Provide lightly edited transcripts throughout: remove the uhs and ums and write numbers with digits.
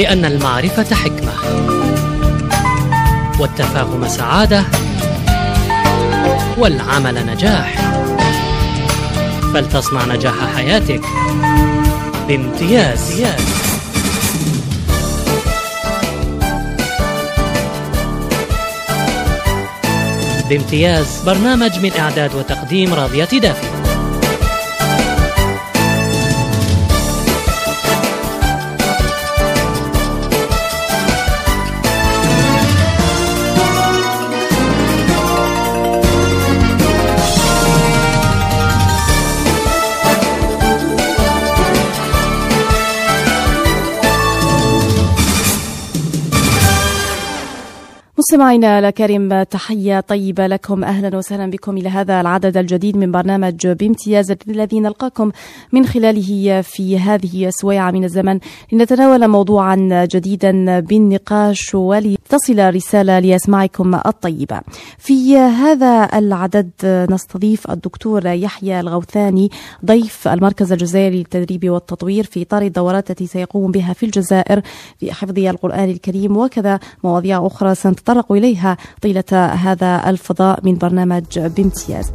لأن المعرفة حكمة، والتفاهم سعادة، والعمل نجاح. فلتصنع نجاح حياتك بامتياز. بامتياز، برنامج من إعداد وتقديم راضية دافي. مستمعينا الكرام، تحية طيبة لكم، أهلا وسهلا بكم إلى هذا العدد الجديد من برنامج بامتياز الذي نلقاكم من خلاله في هذه السويعة من الزمن لنتناول موضوعا جديدا بالنقاش ولتصل رسالة لأسماعكم الطيبة. في هذا العدد نستضيف الدكتور يحيى الغوثاني ضيف المركز الجزائري للتدريب والتطوير في إطار الدورات التي سيقوم بها في الجزائر في حفظ القرآن الكريم، وكذا مواضيع أخرى سنتطرق إليها طيلة هذا الفضاء من برنامج بامتياز.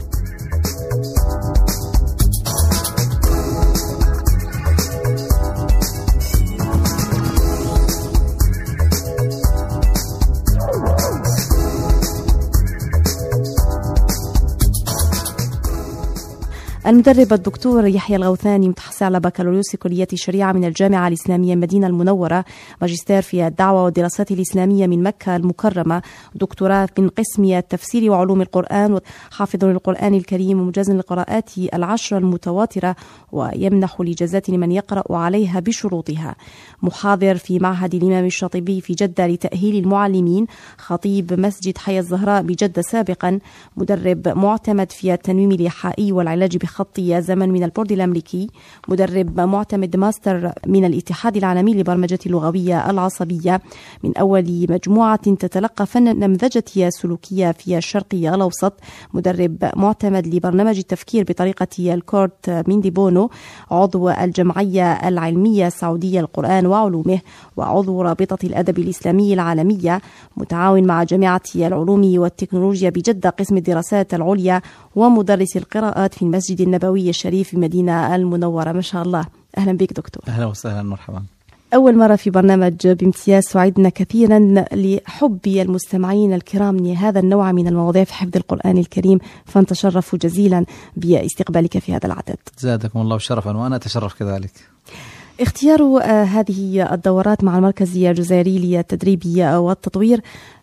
المدرب الدكتور يحيى الغوثاني متحصل على بكالوريوس كلية الشريعة من الجامعة الإسلامية المدينة المنورة، ماجستير في الدعوة والدراسات الإسلامية من مكة المكرمة، دكتوراه من قسم التفسير وعلوم القرآن، حافظ للقرآن الكريم ومجاز للقراءات العشر المتواترة، ويمنح الإجازات لمن يقرأ عليها بشروطها، محاضر في معهد الإمام الشاطبي في جدة لتأهيل المعلمين، خطيب مسجد حي الزهراء بجدة سابقا، مدرب معتمد في التنويم الإيحائي والعلاج خطي زمن من البورد الأمريكي، مدرب معتمد ماستر من الاتحاد العالمي لبرمجة اللغوية العصبية، من أول مجموعة تتلقى فن النمذجة السلوكية في الشرقي الأوسط، مدرب معتمد لبرنامج التفكير بطريقة الكورت من دي بونو، عضو الجمعية العلمية السعودية للقرآن وعلومه، وعضو رابطة الأدب الإسلامي العالمية، متعاون مع جامعة العلوم والتكنولوجيا بجدة قسم الدراسات العليا، ومدرس القراءات في المسجد النبوي الشريف في المدينة المنورة. ما شاء الله، أهلا بك دكتور. أهلا وسهلا، مرحبا. أول مرة في برنامج بامتياز، سعدنا كثيرا لحب المستمعين الكرام لهذا النوع من المواضيع في حفظ القرآن الكريم، فنتشرف جزيلا باستقبالك في هذا العدد. زادكم الله شرفا، وأنا أتشرف كذلك. اختيار هذه الدورات مع المركز الجزائري للتدريب والتطوير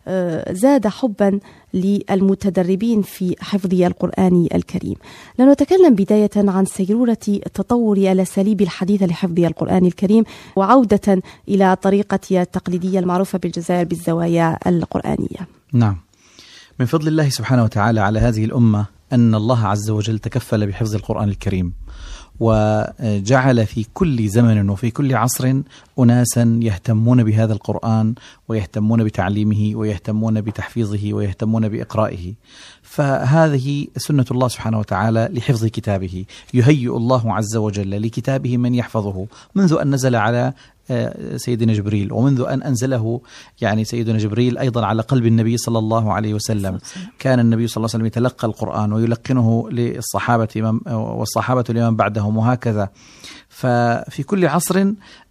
زاد حبا للمتدربين في حفظ القرآن الكريم. لنتكلم بداية عن سيرورة تطور الأساليب الحديثة لحفظ القرآن الكريم، وعودة إلى طريقة التقليدية المعروفة بالجزائر بالزوايا القرآنية. نعم، من فضل الله سبحانه وتعالى على هذه الأمة أن الله عز وجل تكفل بحفظ القرآن الكريم، وجعل في كل زمن وفي كل عصر أناسا يهتمون بهذا القرآن ويهتمون بتعليمه ويهتمون بتحفيظه ويهتمون بإقرائه. فهذه سنة الله سبحانه وتعالى لحفظ كتابه، يهيئ الله عز وجل لكتابه من يحفظه منذ أن نزل على سيدنا جبريل، ومنذ أن أنزله يعني سيدنا جبريل أيضا على قلب النبي صلى الله عليه وسلم. كان النبي صلى الله عليه وسلم يتلقى القرآن ويلقنه للصحابة والصحابة لمن بعدهم، وهكذا. ففي كل عصر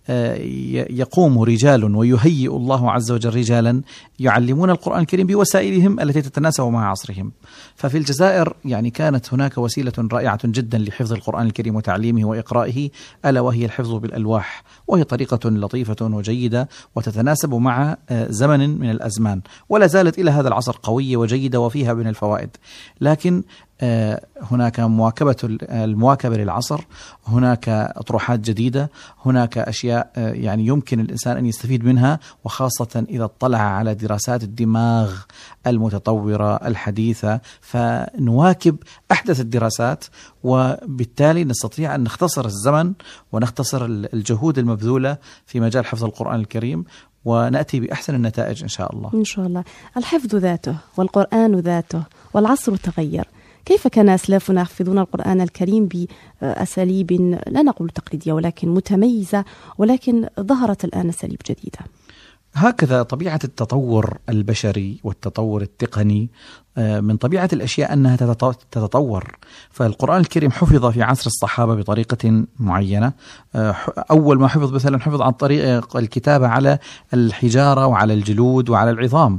يقوم رجال ويهيئ الله عز وجل رجالا يعلمون القرآن الكريم بوسائلهم التي تتناسب مع عصرهم. ففي الجزائر يعني كانت هناك وسيلة رائعة جدا لحفظ القرآن الكريم وتعليمه وإقرائه، ألا وهي الحفظ بالألواح، وهي طريقة لطيفة وجيدة وتتناسب مع زمن من الأزمان، ولا زالت إلى هذا العصر قوية وجيدة وفيها من الفوائد. لكن هناك المواكبة للعصر، هناك أطروحات جديدة، هناك أشياء يعني يمكن الإنسان أن يستفيد منها، وخاصة إذا اطلع على دراسات الدماغ المتطورة الحديثة، فنواكب أحدث الدراسات، وبالتالي نستطيع أن نختصر الزمن ونختصر الجهود المبذولة في مجال حفظ القرآن الكريم، ونأتي بأحسن النتائج إن شاء الله. إن شاء الله. الحفظ ذاته والقرآن ذاته والعصر تغير، كيف كان أسلافنا يحفظون القرآن الكريم بأساليب لا نقول تقليدية ولكن متميزة، ولكن ظهرت الآن أساليب جديدة؟ هكذا طبيعة التطور البشري والتطور التقني، من طبيعة الأشياء أنها تتطور. فالقرآن الكريم حفظ في عصر الصحابة بطريقة معينة. أول ما حفظ مثلا حفظ عن طريق الكتابة على الحجارة وعلى الجلود وعلى العظام،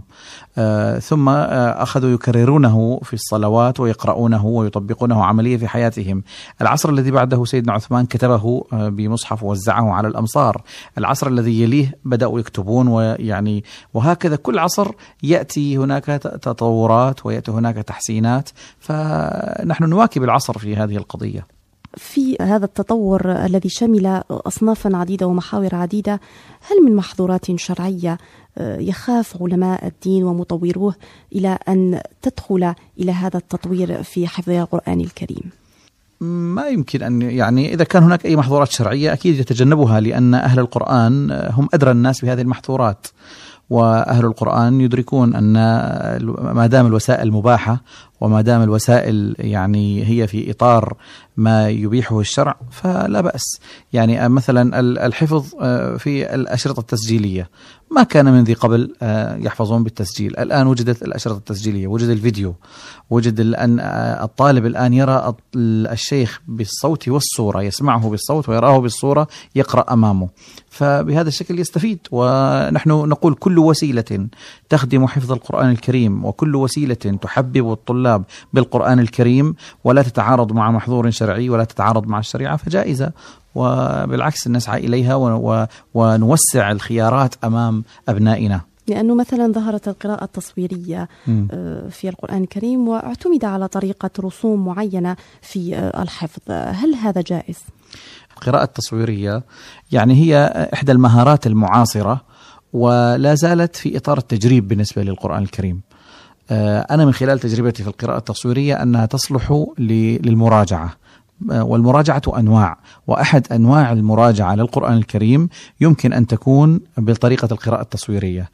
ثم أخذوا يكررونه في الصلوات ويقرؤونه ويطبقونه عملية في حياتهم. العصر الذي بعده سيدنا عثمان كتبه بمصحف ووزعه على الأمصار. العصر الذي يليه بدأوا يكتبون، وهكذا كل عصر يأتي هناك تطورات ويأتي هناك تحسينات، فنحن نواكب العصر في هذه القضية. في هذا التطور الذي شمل أصنافا عديدة ومحاور عديدة، هل من محظورات شرعية يخاف علماء الدين ومطوروه إلى أن تدخل إلى هذا التطوير في حفظ القرآن الكريم؟ ما يمكن أن يعني إذا كان هناك أي محظورات شرعية أكيد يتجنبها، لأن أهل القرآن هم أدرى الناس بهذه المحظورات، وأهل القرآن يدركون أن ما دام الوسائل مباحة وما دام الوسائل يعني هي في إطار ما يبيحه الشرع فلا بأس. يعني مثلا الحفظ في الأشرطة التسجيلية ما كان من ذي قبل يحفظون بالتسجيل، الآن وجدت الأشرطة التسجيلية، وجد الفيديو، وجد أن الطالب الآن يرى الشيخ بالصوت والصورة، يسمعه بالصوت ويراه بالصورة يقرأ أمامه، فبهذا الشكل يستفيد. ونحن نقول كل وسيلة تخدم حفظ القرآن الكريم وكل وسيلة تحبب الطلاب بالقرآن الكريم ولا تتعارض مع محظور شرعي ولا تتعارض مع الشريعة فجائزة، وبالعكس نسعى إليها ونوسع الخيارات أمام أبنائنا. لأنه مثلا ظهرت القراءة التصويرية في القرآن الكريم واعتمد على طريقة رسوم معينة في الحفظ، هل هذا جائز؟ القراءة التصويرية يعني هي إحدى المهارات المعاصرة ولا زالت في إطار التجريب بالنسبة للقرآن الكريم. أنا من خلال تجربتي في القراءة التصويرية أنها تصلح للمراجعة، والمراجعة أنواع، وأحد أنواع المراجعة للقرآن الكريم يمكن أن تكون بطريقة القراءة التصويرية،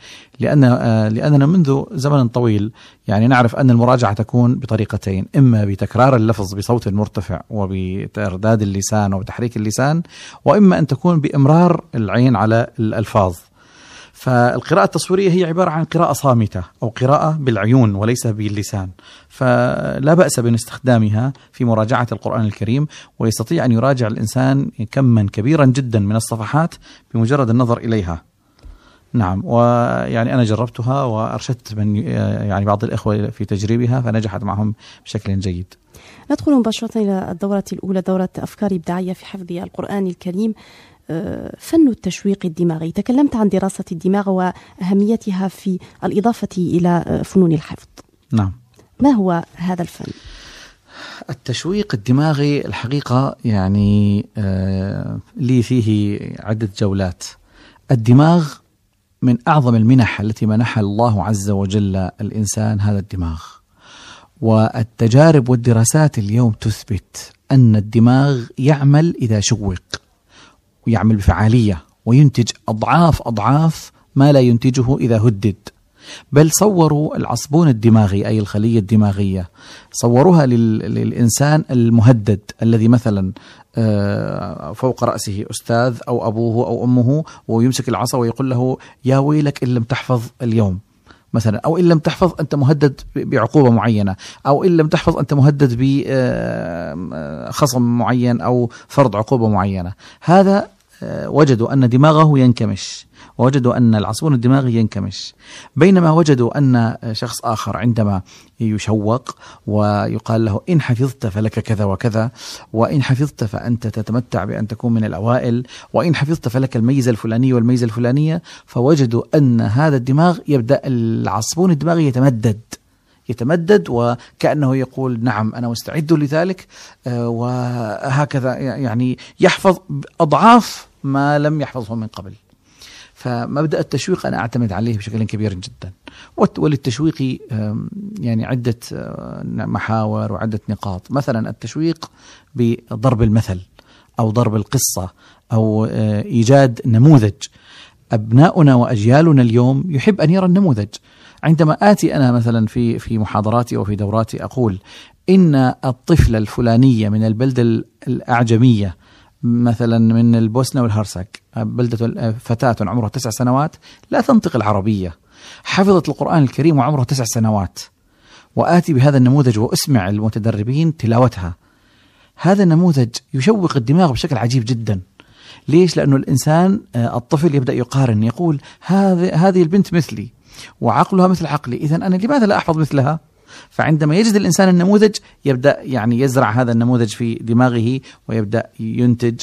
لأننا منذ زمن طويل يعني نعرف أن المراجعة تكون بطريقتين، إما بتكرار اللفظ بصوت مرتفع وبترداد اللسان وبتحريك اللسان، وإما أن تكون بإمرار العين على الألفاظ. فالقراءة التصويرية هي عبارة عن قراءة صامتة أو قراءة بالعيون وليس باللسان، فلا بأس باستخدامها في مراجعة القرآن الكريم، ويستطيع أن يراجع الإنسان كما كبيرا جدا من الصفحات بمجرد النظر إليها. نعم، ويعني أنا جربتها وأرشدت من يعني بعض الإخوة في تجريبها فنجحت معهم بشكل جيد. ندخل مباشرة إلى الدورة الأولى، دورة أفكار إبداعية في حفظ القرآن الكريم. فن التشويق الدماغي، تكلمت عن دراسة الدماغ وأهميتها في الإضافة إلى فنون الحفظ. نعم، ما هو هذا الفن؟ التشويق الدماغي الحقيقة يعني لي فيه عدة جولات. الدماغ من أعظم المنح التي منحها الله عز وجل الإنسان، هذا الدماغ، والتجارب والدراسات اليوم تثبت أن الدماغ يعمل إذا شوق، ويعمل بفعالية وينتج أضعاف ما لا ينتجه إذا هدد. بل صوروا العصبون الدماغي أي الخلية الدماغية، صوروها للإنسان المهدد الذي مثلا فوق رأسه أستاذ أو أبوه أو أمه، ويمسك العصا ويقول له يا ويلك إن لم تحفظ اليوم مثلا، أو إن لم تحفظ أنت مهدد بعقوبة معينة، أو إن لم تحفظ أنت مهدد بخصم معين أو فرض عقوبة معينة. هذا وجدوا أن دماغه ينكمش، ووجدوا أن العصبون الدماغي ينكمش، بينما وجدوا أن شخص آخر عندما يشوق ويقال له إن حفظت فلك كذا وكذا، وإن حفظت فأنت تتمتع بأن تكون من الأوائل، وإن حفظت فلك الميزة الفلانية والميزة الفلانية، فوجدوا أن هذا الدماغ يبدأ العصبون الدماغي يتمدد وكأنه يقول نعم أنا مستعد لذلك، وهكذا يعني يحفظ أضعاف ما لم يحفظه من قبل. فمبدأ التشويق أنا أعتمد عليه بشكل كبير جدا، وللتشويق يعني عدة محاور وعدة نقاط. مثلا التشويق بضرب المثل أو ضرب القصة أو إيجاد نموذج. أبناؤنا وأجيالنا اليوم يحب أن يرى النموذج. عندما آتي أنا مثلا في محاضراتي أو في دوراتي أقول إن الطفلة الفلانية من البلدة الأعجمية مثلا من البوسنة والهرسك، بلدة فتاة عمرها 9 سنوات لا تنطق العربية، حفظت القرآن الكريم وعمرها 9 سنوات، وآتي بهذا النموذج وأسمع المتدربين تلاوتها. هذا النموذج يشوق الدماغ بشكل عجيب جدا. ليش؟ لأنه الإنسان الطفل يبدأ يقارن، يقول هذه البنت مثلي وعقلها مثل عقلي، إذن أنا لماذا لا أحفظ مثلها؟ فعندما يجد الإنسان النموذج يبدأ يعني يزرع هذا النموذج في دماغه ويبدأ ينتج.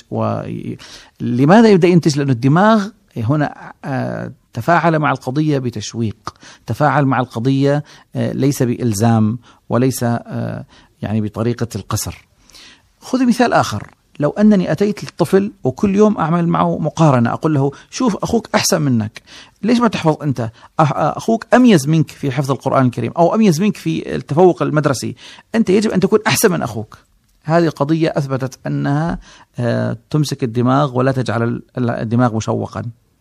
لماذا يبدأ ينتج؟ لأن الدماغ هنا تفاعل مع القضية بتشويق، تفاعل مع القضية ليس بإلزام وليس يعني بطريقة القصر. خذ مثال آخر، لو أنني أتيت للطفل وكل يوم أعمل معه مقارنة، أقول له شوف أخوك أحسن منك، ليش ما تحفظ أنت؟ أخوك أميز منك في حفظ القرآن الكريم أو أميز منك في التفوق المدرسي، أنت يجب أن تكون أحسن من أخوك. هذه قضية أثبتت أنها تمسك الدماغ ولا تجعل الدماغ مشوقا،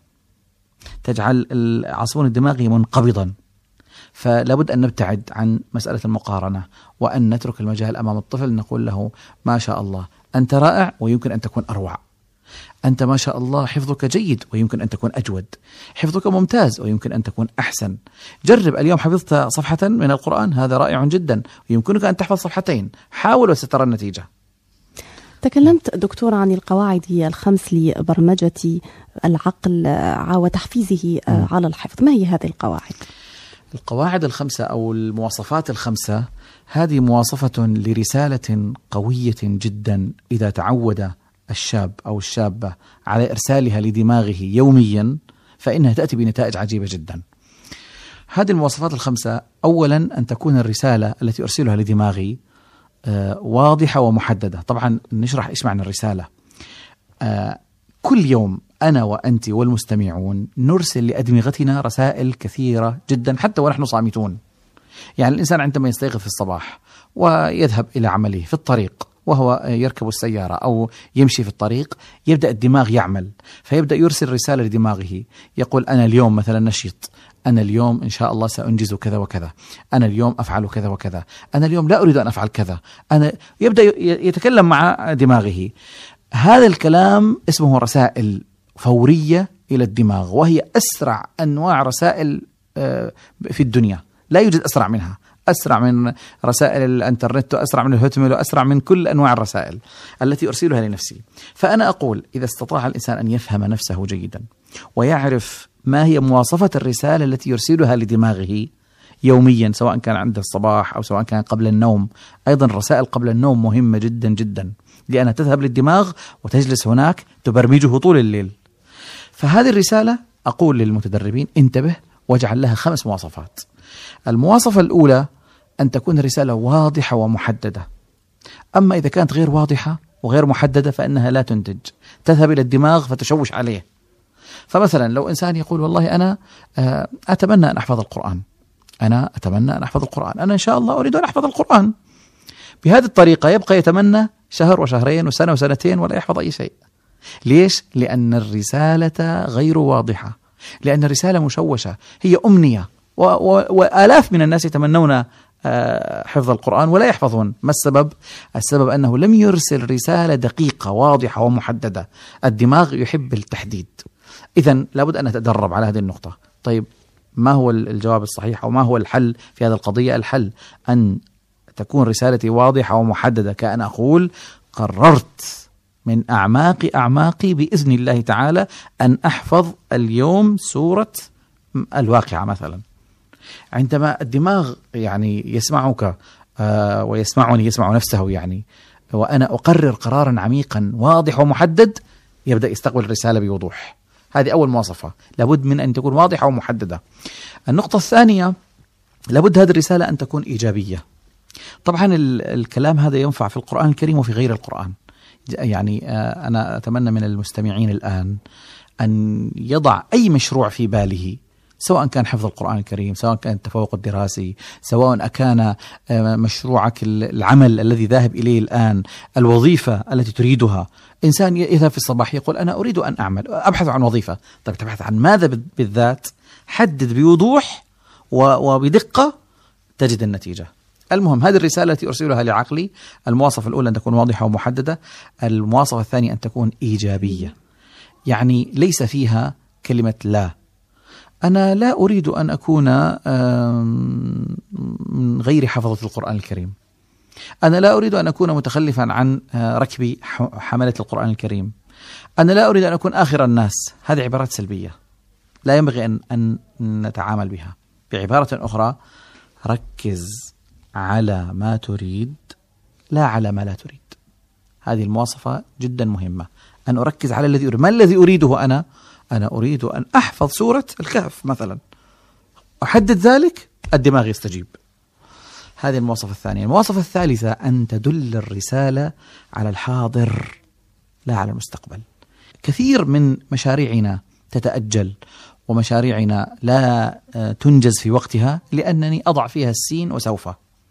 تجعل العصفون الدماغي منقبضا. فلابد أن نبتعد عن مسألة المقارنة وأن نترك المجال أمام الطفل، نقول له ما شاء الله أنت رائع ويمكن أن تكون أروع، أنت ما شاء الله حفظك جيد ويمكن أن تكون أجود، حفظك ممتاز ويمكن أن تكون أحسن. جرب اليوم حفظت صفحة من القرآن، هذا رائع جدا، ويمكنك أن تحفظ صفحتين، حاول وسترى النتيجة. تكلمت دكتور عن القواعد ال5 لبرمجة العقل وتحفيزه على الحفظ، ما هي هذه القواعد؟ القواعد ال5 أو المواصفات ال5 هذه مواصفة لرسالة قوية جدا إذا تعود الشاب أو الشابة على إرسالها لدماغه يوميا فإنها تأتي بنتائج عجيبة جدا. هذه المواصفات ال5: أولا أن تكون الرسالة التي أرسلها لدماغي واضحة ومحددة. طبعا نشرح إيش معنى الرسالة. كل يوم أنا وأنت والمستمعون نرسل لأدمغتنا رسائل كثيرة جدا حتى ونحن صامتون. يعني الإنسان عندما يستيقظ في الصباح ويذهب إلى عمله في الطريق وهو يركب السيارة أو يمشي في الطريق، يبدأ الدماغ يعمل، فيبدأ يرسل رسالة لدماغه يقول أنا اليوم مثلا نشيط، أنا اليوم إن شاء الله سأنجز كذا وكذا، أنا اليوم أفعل كذا وكذا، أنا اليوم لا أريد أن أفعل كذا، يبدأ يتكلم مع دماغه. هذا الكلام اسمه رسائل فورية إلى الدماغ، وهي أسرع أنواع رسائل في الدنيا، لا يوجد أسرع منها، أسرع من رسائل الانترنت وأسرع من الهوتميل وأسرع من كل أنواع الرسائل التي أرسلها لنفسي. فأنا أقول إذا استطاع الإنسان أن يفهم نفسه جيدا ويعرف ما هي مواصفة الرسالة التي يرسلها لدماغه يوميا، سواء كان عند الصباح أو سواء كان قبل النوم. أيضا الرسائل قبل النوم مهمة جدا جدا، لأنها تذهب للدماغ وتجلس هناك تبرمجه طول الليل. فهذه الرسالة أقول للمتدربين انتبه واجعل لها 5 مواصفات. المواصفة الأولى أن تكون الرسالة واضحة ومحددة. أما إذا كانت غير واضحة وغير محددة فإنها لا تنتج، تذهب إلى الدماغ فتشوش عليه. فمثلا لو إنسان يقول والله أنا أتمنى أن أحفظ القرآن، أنا أتمنى أن أحفظ القرآن، أنا إن شاء الله أريد أن أحفظ القرآن، بهذه الطريقة يبقى يتمنى شهر وشهرين وسنة وسنتين ولا يحفظ أي شيء. ليش؟ لأن الرسالة غير واضحة، لأن الرسالة مشوشة، هي أمنية، وآلاف من الناس يتمنون حفظ القرآن ولا يحفظون. ما السبب؟ السبب أنه لم يرسل رسالة دقيقة واضحة ومحددة. الدماغ يحب التحديد. إذن لابد أن نتدرب على هذه النقطة. طيب ما هو الجواب الصحيح أو ما هو الحل في هذه القضية؟ الحل أن تكون رسالتي واضحة ومحددة، كأن أقول قررت من أعماقي بإذن الله تعالى أن أحفظ اليوم سورة الواقعة مثلا. عندما الدماغ يعني يسمعك ويسمعني، يسمع نفسه يعني، وأنا أقرر قرارا عميقا واضح ومحدد، يبدأ يستقبل الرسالة بوضوح. هذه أول مواصفة، لابد من أن تكون واضحة ومحددة. النقطة الثانية، لابد هذه الرسالة أن تكون إيجابية. طبعا الكلام هذا ينفع في القرآن الكريم وفي غير القرآن. يعني أنا أتمنى من المستمعين الآن أن يضع أي مشروع في باله، سواء كان حفظ القرآن الكريم، سواء كان التفوق الدراسي، سواء كان مشروعك العمل الذي ذاهب إليه الآن، الوظيفة التي تريدها. إنسان يذهب في الصباح يقول أنا أريد أن أبحث عن وظيفة. طيب تبحث عن ماذا بالذات؟ حدد بوضوح وبدقة تجد النتيجة. المهم هذه الرسالة التي أرسلها لعقلي، المواصفة الأولى أن تكون واضحة ومحددة، المواصفة الثانية أن تكون إيجابية، يعني ليس فيها كلمة لا. أنا لا أريد أن أكون من غير حفظة القرآن الكريم، أنا لا أريد أن أكون متخلفا عن ركب حملة القرآن الكريم، أنا لا أريد أن أكون آخر الناس. هذه عبارات سلبية لا ينبغي أن نتعامل بها. بعبارة أخرى، ركز على ما تريد لا على ما لا تريد. هذه المواصفة جدا مهمة، أن أركز على الذي أريد. ما الذي أريده أنا أريد أن أحفظ سورة الكهف مثلا، أحدد ذلك، الدماغ يستجيب. هذه المواصفة الثانية. المواصفة الثالثة أن تدل الرسالة على الحاضر لا على المستقبل. كثير من مشاريعنا تتأجل ومشاريعنا لا تنجز في وقتها لأنني أضع فيها السين وسوف.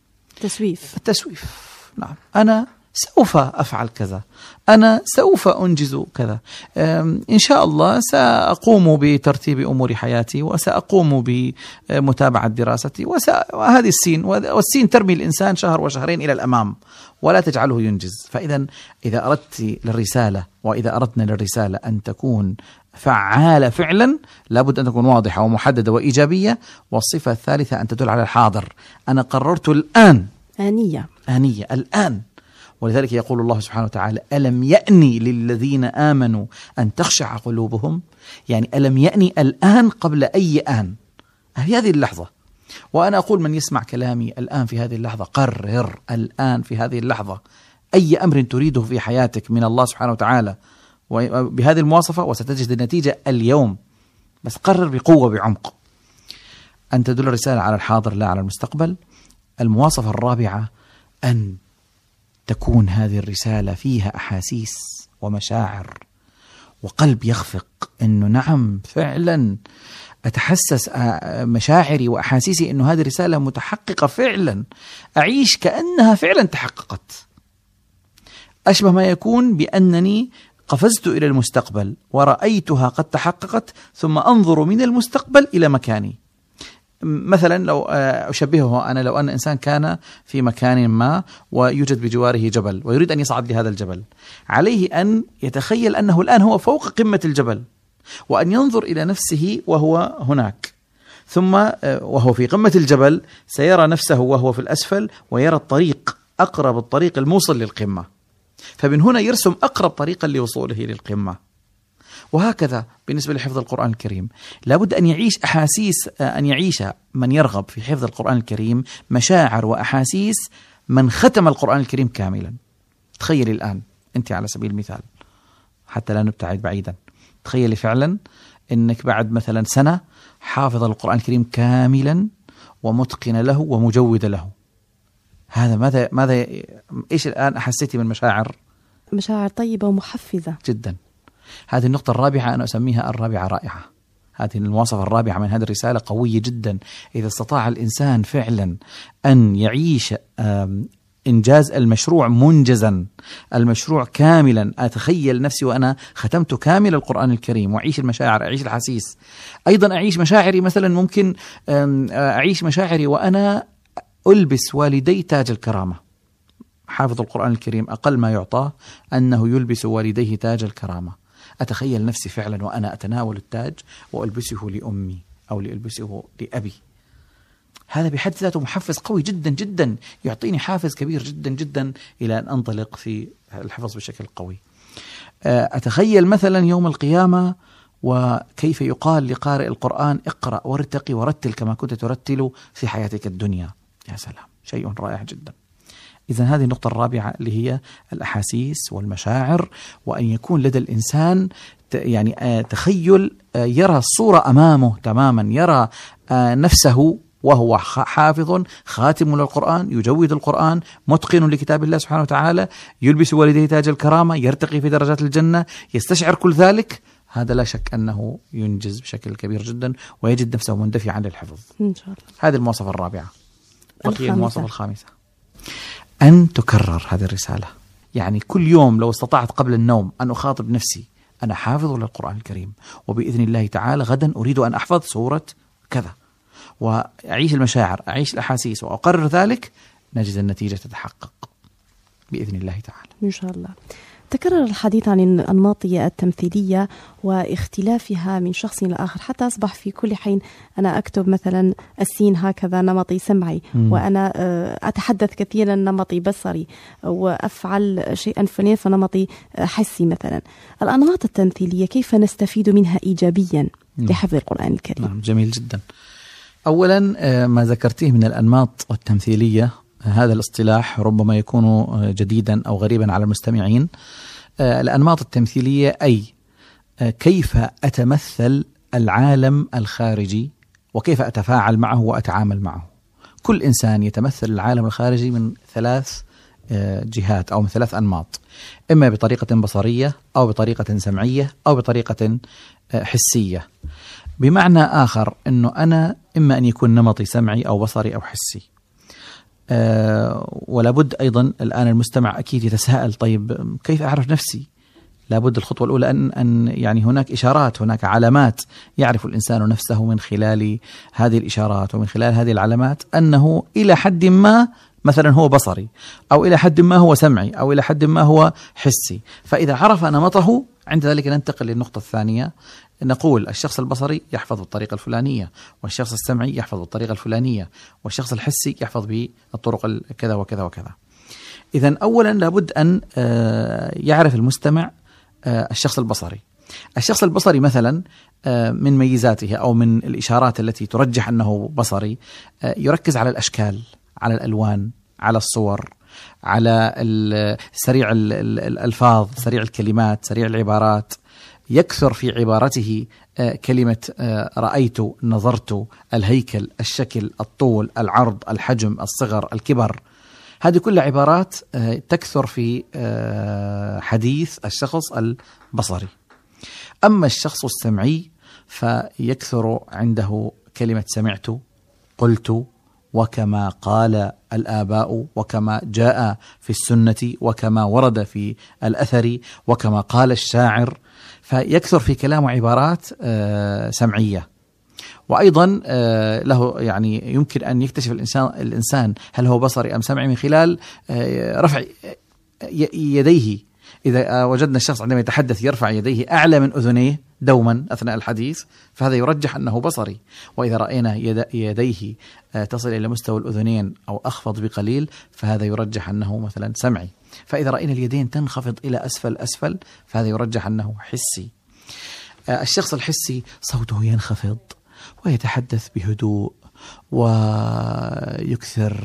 التسويف. نعم، أنا سوف أفعل كذا، أنا سوف أنجز كذا، إن شاء الله سأقوم بترتيب أمور حياتي وسأقوم بمتابعة دراستي وهذه السين، والسين ترمي الإنسان شهر وشهرين إلى الأمام ولا تجعله ينجز. إذا أردت للرسالة وإذا أردنا للرسالة أن تكون فعالة فعلا لابد أن تكون واضحة ومحددة وإيجابية. والصفة الثالثة أن تدل على الحاضر. أنا قررت الآن، آنية الآن. ولذلك يقول الله سبحانه وتعالى: ألم يأني للذين آمنوا أن تخشع قلوبهم، يعني ألم يأني الآن قبل أي آن، هذه اللحظة. وأنا أقول من يسمع كلامي الآن في هذه اللحظة، قرر الآن في هذه اللحظة أي أمر تريده في حياتك من الله سبحانه وتعالى بهذه المواصفة وستجد النتيجة اليوم. بس قرر بقوة بعمق. أن تدل الرسالة على الحاضر لا على المستقبل. المواصفة الرابعة أن تكون هذه الرسالة فيها أحاسيس ومشاعر وقلب يخفق، أنه نعم فعلا أتحسس مشاعري وأحاسيسي أنه هذه الرسالة متحققة فعلا، أعيش كأنها فعلا تحققت. أشبه ما يكون بأنني قفزت إلى المستقبل ورأيتها قد تحققت ثم أنظر من المستقبل إلى مكاني. مثلا لو أشبهه أنا، لو أن إنسان كان في مكان ما ويوجد بجواره جبل ويريد أن يصعد لهذا الجبل، عليه أن يتخيل أنه الآن هو فوق قمة الجبل وأن ينظر إلى نفسه وهو هناك، ثم وهو في قمة الجبل سيرى نفسه وهو في الأسفل ويرى الطريق، أقرب الطريق الموصل للقمة، فمن هنا يرسم أقرب طريقا لوصوله للقمة. وهكذا بالنسبة لحفظ القرآن الكريم لابد أن يعيش أحاسيس، أن يعيش من يرغب في حفظ القرآن الكريم مشاعر وأحاسيس من ختم القرآن الكريم كاملا. تخيلي الآن أنت على سبيل المثال، حتى لا نبتعد بعيدا، تخيلي فعلا أنك بعد مثلا سنة حافظ القرآن الكريم كاملا ومتقن له ومجود له. هذا ماذا إيش الآن أحسيتي من مشاعر طيبة ومحفزة جدا. هذه النقطة الرابعة أنا أسميها الرابعة رائعة. هذه المواصفة الرابعة من هذه الرسالة قوية جدا. إذا استطاع الإنسان فعلا أن يعيش إنجاز المشروع منجزا، المشروع كاملا، أتخيل نفسي وأنا ختمت كامل القرآن الكريم وأعيش المشاعر، أعيش الحسيس. أيضا أعيش مشاعري، مثلا ممكن أعيش مشاعري وأنا ألبس والدي تاج الكرامة. حافظ القرآن الكريم أقل ما يعطاه أنه يلبس والديه تاج الكرامة. أتخيل نفسي فعلا وأنا أتناول التاج وألبسه لأمي أو لألبسه لأبي. هذا بحد ذاته محفز قوي جدا جدا، يعطيني حافز كبير جدا جدا إلى أن أنطلق في الحفظ بشكل قوي. أتخيل مثلا يوم القيامة وكيف يقال لقارئ القرآن: اقرأ وارتقي ورتل كما كنت ترتل في حياتك الدنيا. يا سلام، شيء رائع جدا. إذن هذه النقطة الرابعة اللي هي الأحاسيس والمشاعر، وأن يكون لدى الإنسان يعني تخيل، يرى الصورة أمامه تماما، يرى نفسه وهو حافظ خاتم للقرآن، يجود القرآن، متقن لكتاب الله سبحانه وتعالى، يلبس والديه تاج الكرامة، يرتقي في درجات الجنة، يستشعر كل ذلك. هذا لا شك أنه ينجز بشكل كبير جدا ويجد نفسه مندفعا للحفظ إن شاء الله. هذه المواصفة الرابعة. بقي المواصفة الخامسة، أن تكرر هذه الرسالة. يعني كل يوم لو استطعت قبل النوم أن أخاطب نفسي: أنا حافظ للقرآن الكريم وبإذن الله تعالى غدا أريد أن أحفظ سورة كذا، وأعيش المشاعر، أعيش الأحاسيس وأقرر ذلك. نجد النتيجة تتحقق بإذن الله تعالى إن شاء الله. تكرر الحديث عن الأنماط التمثيلية واختلافها من شخص لآخر، حتى أصبح في كل حين أنا أكتب مثلا السين هكذا نمطي سمعي، وأنا أتحدث كثيرا نمطي بصري، وأفعل شيئا فلان فنمطي حسي مثلا. الأنماط التمثيلية كيف نستفيد منها إيجابيا لحفظ القرآن الكريم؟ نعم، جميل جدا. أولا ما ذكرتيه من الأنماط التمثيلية، هذا الاصطلاح ربما يكون جديدا أو غريبا على المستمعين. الأنماط التمثيلية أي كيف أتمثل العالم الخارجي وكيف أتفاعل معه وأتعامل معه. كل إنسان يتمثل العالم الخارجي من 3 جهات أو من 3 أنماط، إما بطريقة بصرية أو بطريقة سمعية أو بطريقة حسية. بمعنى آخر أنه أنا إما أن يكون نمطي سمعي أو بصري أو حسي. ولا بد أيضا الآن المستمع أكيد يتساءل، طيب كيف أعرف نفسي؟ لابد الخطوة الأولى أن يعني هناك إشارات، هناك علامات يعرف الإنسان نفسه من خلال هذه الإشارات ومن خلال هذه العلامات أنه إلى حد ما مثلا هو بصري، أو إلى حد ما هو سمعي، أو إلى حد ما هو حسي. فإذا عرف نمطه عند ذلك ننتقل للنقطة الثانية، نقول الشخص البصري يحفظ بالطريقة الفلانية، والشخص السمعي يحفظ بالطريقة الفلانية، والشخص الحسي يحفظ بالطرق كذا وكذا وكذا. إذن أولا لابد أن يعرف المستمع الشخص البصري. الشخص البصري مثلا من ميزاته أو من الإشارات التي ترجح أنه بصري، يركز على الأشكال، على الألوان، على الصور، على سريع الألفاظ، سريع الكلمات، سريع العبارات. يكثر في عبارته كلمة رأيت، نظرت، الهيكل، الشكل، الطول، العرض، الحجم، الصغر، الكبر. هذه كلها عبارات تكثر في حديث الشخص البصري. أما الشخص السمعي فيكثر عنده كلمة سمعت، قلت، وكما قال الآباء، وكما جاء في السنة، وكما ورد في الأثر، وكما قال الشاعر. فيكثر في كلام عبارات سمعية. وأيضا له يعني يمكن أن يكتشف الإنسان هل هو بصري أم سمعي من خلال رفع يديه. إذا وجدنا الشخص عندما يتحدث يرفع يديه أعلى من أذنيه دوما أثناء الحديث، فهذا يرجح أنه بصري. وإذا رأينا يديه تصل إلى مستوى الأذنين أو أخفض بقليل، فهذا يرجح أنه مثلا سمعي. فإذا رأينا اليدين تنخفض إلى أسفل، فهذا يرجح أنه حسي. الشخص الحسي صوته ينخفض ويتحدث بهدوء ويكثر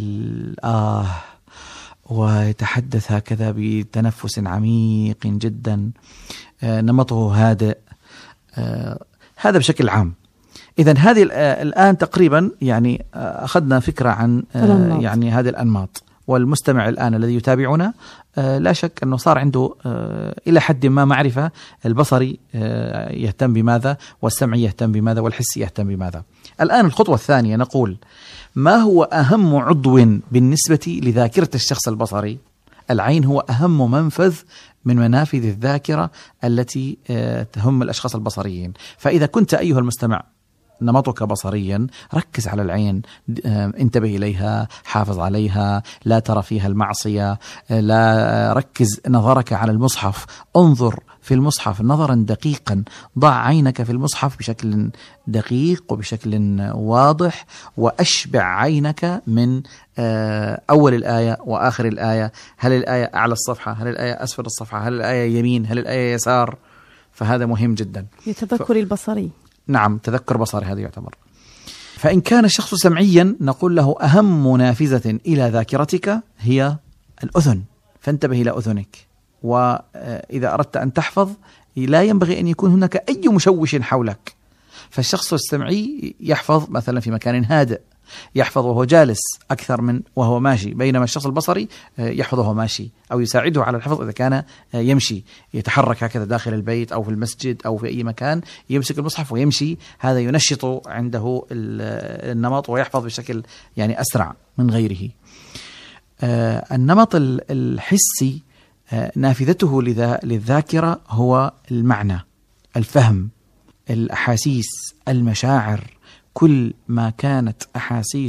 ويتحدث هكذا بتنفس عميق جدا، نمطه هادئ. هذا بشكل عام. إذن هذه الآن تقريبا يعني أخذنا فكرة عن يعني هذه الأنماط. والمستمع الآن الذي يتابعنا لا شك أنه صار عنده إلى حد ما معرفة. البصري يهتم بماذا، والسمعي يهتم بماذا، والحسي يهتم بماذا. الآن الخطوة الثانية نقول ما هو أهم عضو بالنسبة لذاكرة الشخص البصري؟ العين هو أهم منفذ من منافذ الذاكرة التي تهم الأشخاص البصريين. فإذا كنت أيها المستمع نمطك بصريا، ركز على العين، انتبه إليها، حافظ عليها، لا ترى فيها المعصية، لا ركز نظرك على المصحف، انظر في المصحف نظرا دقيقا، ضع عينك في المصحف بشكل دقيق وبشكل واضح، وأشبع عينك من أول الآية وآخر الآية. هل الآية أعلى الصفحة؟ هل الآية أسفل الصفحة؟ هل الآية يمين؟ هل الآية يسار؟ فهذا مهم جدا. لتذكر البصري. نعم، تذكر بصري هذا يعتبر. فإن كان الشخص سمعيا نقول له أهم نافذة إلى ذاكرتك هي الأذن، فانتبه إلى أذنك. وإذا أردت أن تحفظ لا ينبغي أن يكون هناك أي مشوش حولك. فالشخص السمعي يحفظ مثلا في مكان هادئ، يحفظ وهو جالس أكثر من وهو ماشي، بينما الشخص البصري يحفظ وهو ماشي أو يساعده على الحفظ إذا كان يمشي، يتحرك هكذا داخل البيت أو في المسجد أو في أي مكان، يمسك المصحف ويمشي. هذا ينشط عنده النمط ويحفظ بشكل يعني أسرع من غيره. النمط الحسي نافذته للذاكرة هو المعنى، الفهم، الأحاسيس، المشاعر. كل ما كانت أحاسيسه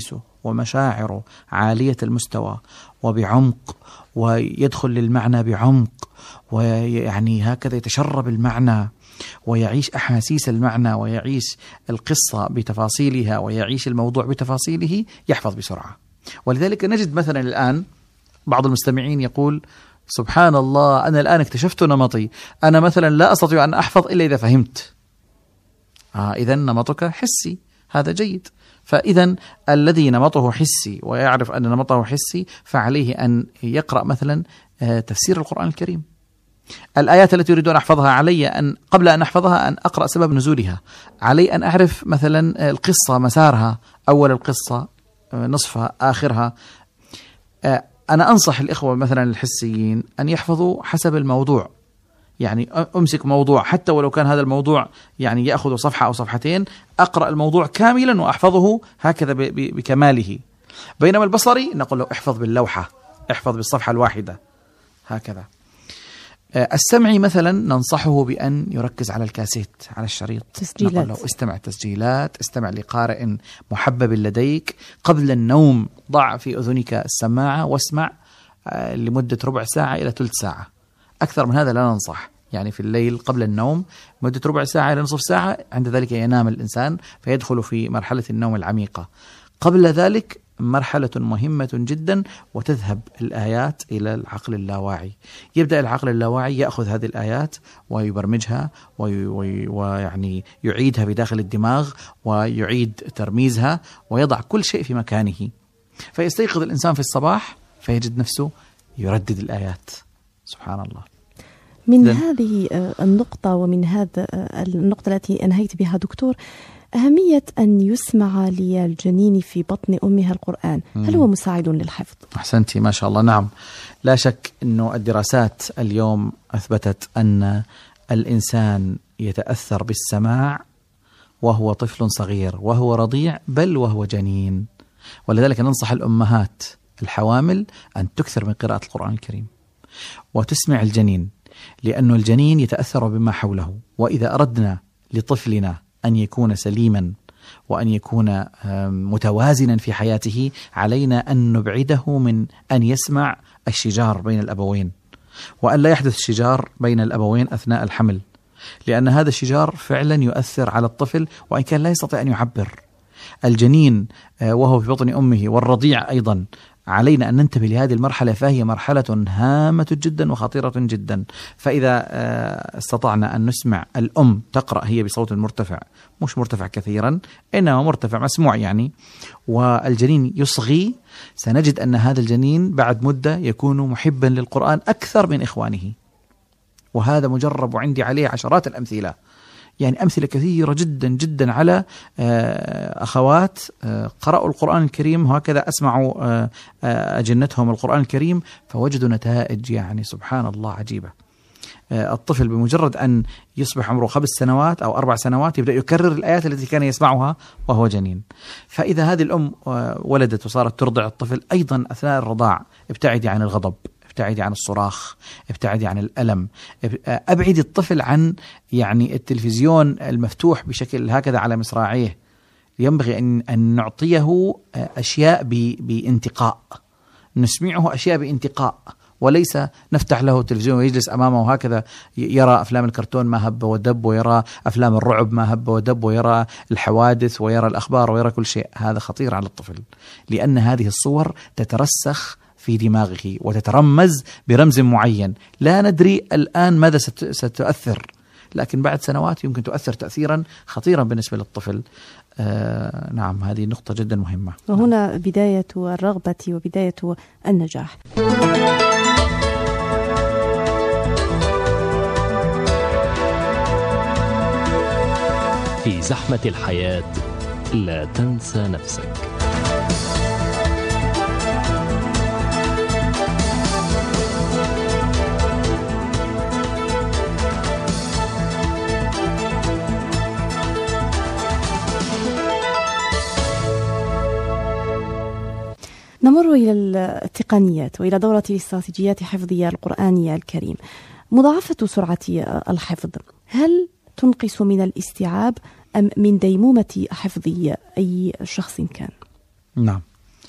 ومشاعره عالية المستوى وبعمق، ويدخل للمعنى بعمق، ويعني هكذا يتشرب المعنى ويعيش أحاسيس المعنى ويعيش القصة بتفاصيلها ويعيش الموضوع بتفاصيله، يحفظ بسرعة. ولذلك نجد مثلا الآن بعض المستمعين يقول: سبحان الله، أنا الآن اكتشفت نمطي، أنا مثلا لا أستطيع أن أحفظ إلا إذا فهمت. إذن نمطك حسي، هذا جيد. فإذا الذي نمطه حسي ويعرف أن نمطه حسي فعليه أن يقرأ مثلا تفسير القرآن الكريم. الآيات التي أريد أن أحفظها علي أن قبل أن أحفظها أن أقرأ سبب نزولها، علي أن أعرف مثلا القصة مسارها، أول القصة، نصفها، آخرها. أنا أنصح الإخوة مثلا الحسيين أن يحفظوا حسب الموضوع، يعني أمسك موضوع حتى ولو كان هذا الموضوع يعني يأخذ صفحة أو صفحتين، أقرأ الموضوع كاملا وأحفظه هكذا بكماله. بينما البصري نقول له احفظ باللوحة، احفظ بالصفحة الواحدة، هكذا. السمعي مثلا ننصحه بأن يركز على الكاسيت، على الشريط، نقول له استمع تسجيلات، استمع لقارئ محبب لديك. قبل النوم ضع في أذنك السماعة واسمع لمدة ربع ساعة إلى ثلث ساعة، أكثر من هذا لا ننصح. يعني في الليل قبل النوم مدة ربع ساعة إلى نصف ساعة، عند ذلك ينام الإنسان فيدخل في مرحلة النوم العميقة. قبل ذلك مرحلة مهمة جدا، وتذهب الآيات إلى العقل اللاواعي. يبدأ العقل اللاواعي يأخذ هذه الآيات ويبرمجها ويعني يعيدها بداخل الدماغ ويعيد ترميزها ويضع كل شيء في مكانه، فيستيقظ الإنسان في الصباح فيجد نفسه يردد الآيات. سبحان الله. من هذه النقطة ومن هذا النقطة التي أنهيت بها دكتور، أهمية أن يسمع للجنين في بطن أمها القرآن، هل هو مساعد للحفظ؟ أحسنتي، ما شاء الله. نعم، لا شك أنه الدراسات اليوم أثبتت أن الإنسان يتأثر بالسماع وهو طفل صغير وهو رضيع، بل وهو جنين. ولذلك ننصح الأمهات الحوامل أن تكثر من قراءة القرآن الكريم وتسمع الجنين، لأن الجنين يتأثر بما حوله. وإذا أردنا لطفلنا أن يكون سليما وأن يكون متوازنا في حياته، علينا أن نبعده من أن يسمع الشجار بين الأبوين، وأن لا يحدث شجار بين الأبوين أثناء الحمل، لأن هذا الشجار فعلا يؤثر على الطفل وإن كان لا يستطيع أن يعبر. الجنين وهو في بطن أمه والرضيع أيضا، علينا أن ننتبه لهذه المرحلة، فهي مرحلة هامة جدا وخطيرة جدا. فإذا استطعنا أن نسمع الأم تقرأ هي بصوت مرتفع، مش مرتفع كثيرا إنما مرتفع مسموع يعني، والجنين يصغي، سنجد أن هذا الجنين بعد مدة يكون محبا للقرآن أكثر من إخوانه. وهذا مجرب وعندي عليه عشرات الأمثلة، يعني أمثلة كثيرة جدا جدا على أخوات قرأوا القرآن الكريم وهكذا أسمعوا أجنتهم القرآن الكريم فوجدوا نتائج يعني سبحان الله عجيبة. الطفل بمجرد أن يصبح عمره 5 سنوات أو 4 سنوات يبدأ يكرر الآيات التي كان يسمعها وهو جنين. فإذا هذه الأم ولدت وصارت ترضع الطفل، أيضا أثناء الرضاع ابتعدي عن الغضب، ابتعدي عن الصراخ، ابتعدي عن الألم، أبعد الطفل عن يعني التلفزيون المفتوح بشكل هكذا على مصراعيه. ينبغي أن نعطيه أشياء بانتقاء، نسمعه أشياء بانتقاء، وليس نفتح له التلفزيون ويجلس أمامه هكذا يرى أفلام الكرتون ما هب ودب، ويرى أفلام الرعب ما هب ودب، ويرى الحوادث ويرى الأخبار ويرى كل شيء. هذا خطير على الطفل، لأن هذه الصور تترسخ في دماغه وتترمز برمز معين، لا ندري الآن ماذا ستؤثر، لكن بعد سنوات يمكن تؤثر تأثيرا خطيرا بالنسبة للطفل. نعم، هذه نقطة جدا مهمة. وهنا بداية الرغبة وبداية النجاح. في زحمة الحياة لا تنسى نفسك. نمر إلى التقنيات وإلى دورة استراتيجيات حفظية القرآنية الكريم. مضاعفة سرعة الحفظ، هل تنقص من الاستيعاب أم من ديمومة حفظ أي شخص كان؟ نعم،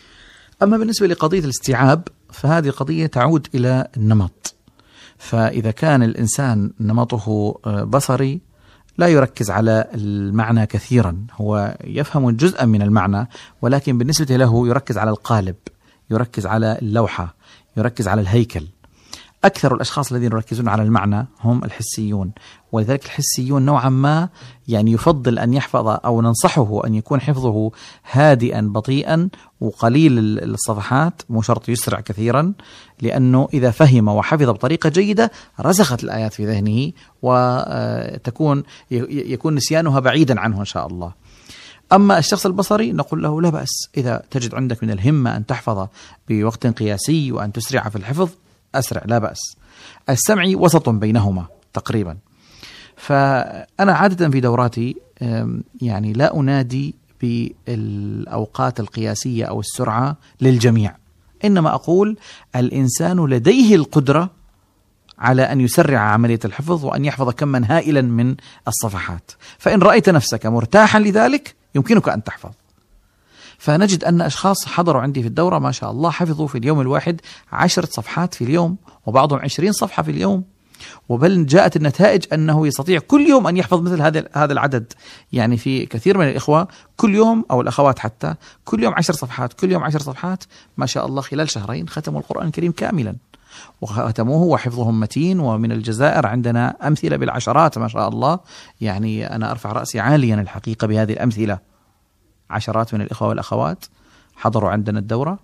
أما بالنسبة لقضية الاستيعاب فهذه قضية تعود إلى النمط. فإذا كان الإنسان نمطه بصري لا يركز على المعنى كثيرا، هو يفهم جزءا من المعنى، ولكن بالنسبة له يركز على القالب، يركز على اللوحة، يركز على الهيكل. أكثر الأشخاص الذين يركزون على المعنى هم الحسيون، ولذلك الحسيون نوعا ما يعني يفضل أن يحفظ أو ننصحه أن يكون حفظه هادئا بطيئا وقليل الصفحات، مو شرط يسرع كثيرا، لأنه إذا فهم وحفظ بطريقة جيدة رسخت الآيات في ذهنه يكون نسيانها بعيدا عنه إن شاء الله. أما الشخص البصري نقول له لا بأس، إذا تجد عندك من الهمة أن تحفظ بوقت قياسي وأن تسرع في الحفظ أسرع لا بأس. السمعي وسط بينهما تقريبا. فأنا عادة في دوراتي يعني لا أنادي بالأوقات القياسية أو السرعة للجميع، إنما أقول الإنسان لديه القدرة على أن يسرع عملية الحفظ وأن يحفظ كما هائلا من الصفحات، فإن رأيت نفسك مرتاحا لذلك يمكنك أن تحفظ. فنجد أن أشخاص حضروا عندي في الدورة ما شاء الله حفظوا في اليوم الواحد 10 صفحات في اليوم، وبعضهم 20 صفحة في اليوم، وبل جاءت النتائج أنه يستطيع كل يوم أن يحفظ مثل هذا العدد. يعني في كثير من الإخوة كل يوم أو الأخوات حتى كل يوم 10 صفحات، كل يوم 10 صفحات، ما شاء الله خلال شهرين ختموا القرآن الكريم كاملا وختموه وحفظهم متين. ومن الجزائر عندنا أمثلة بالعشرات ما شاء الله، يعني أنا أرفع رأسي عاليا الحقيقة بهذه الأمثلة. عشرات من الإخوة والأخوات حضروا عندنا الدورة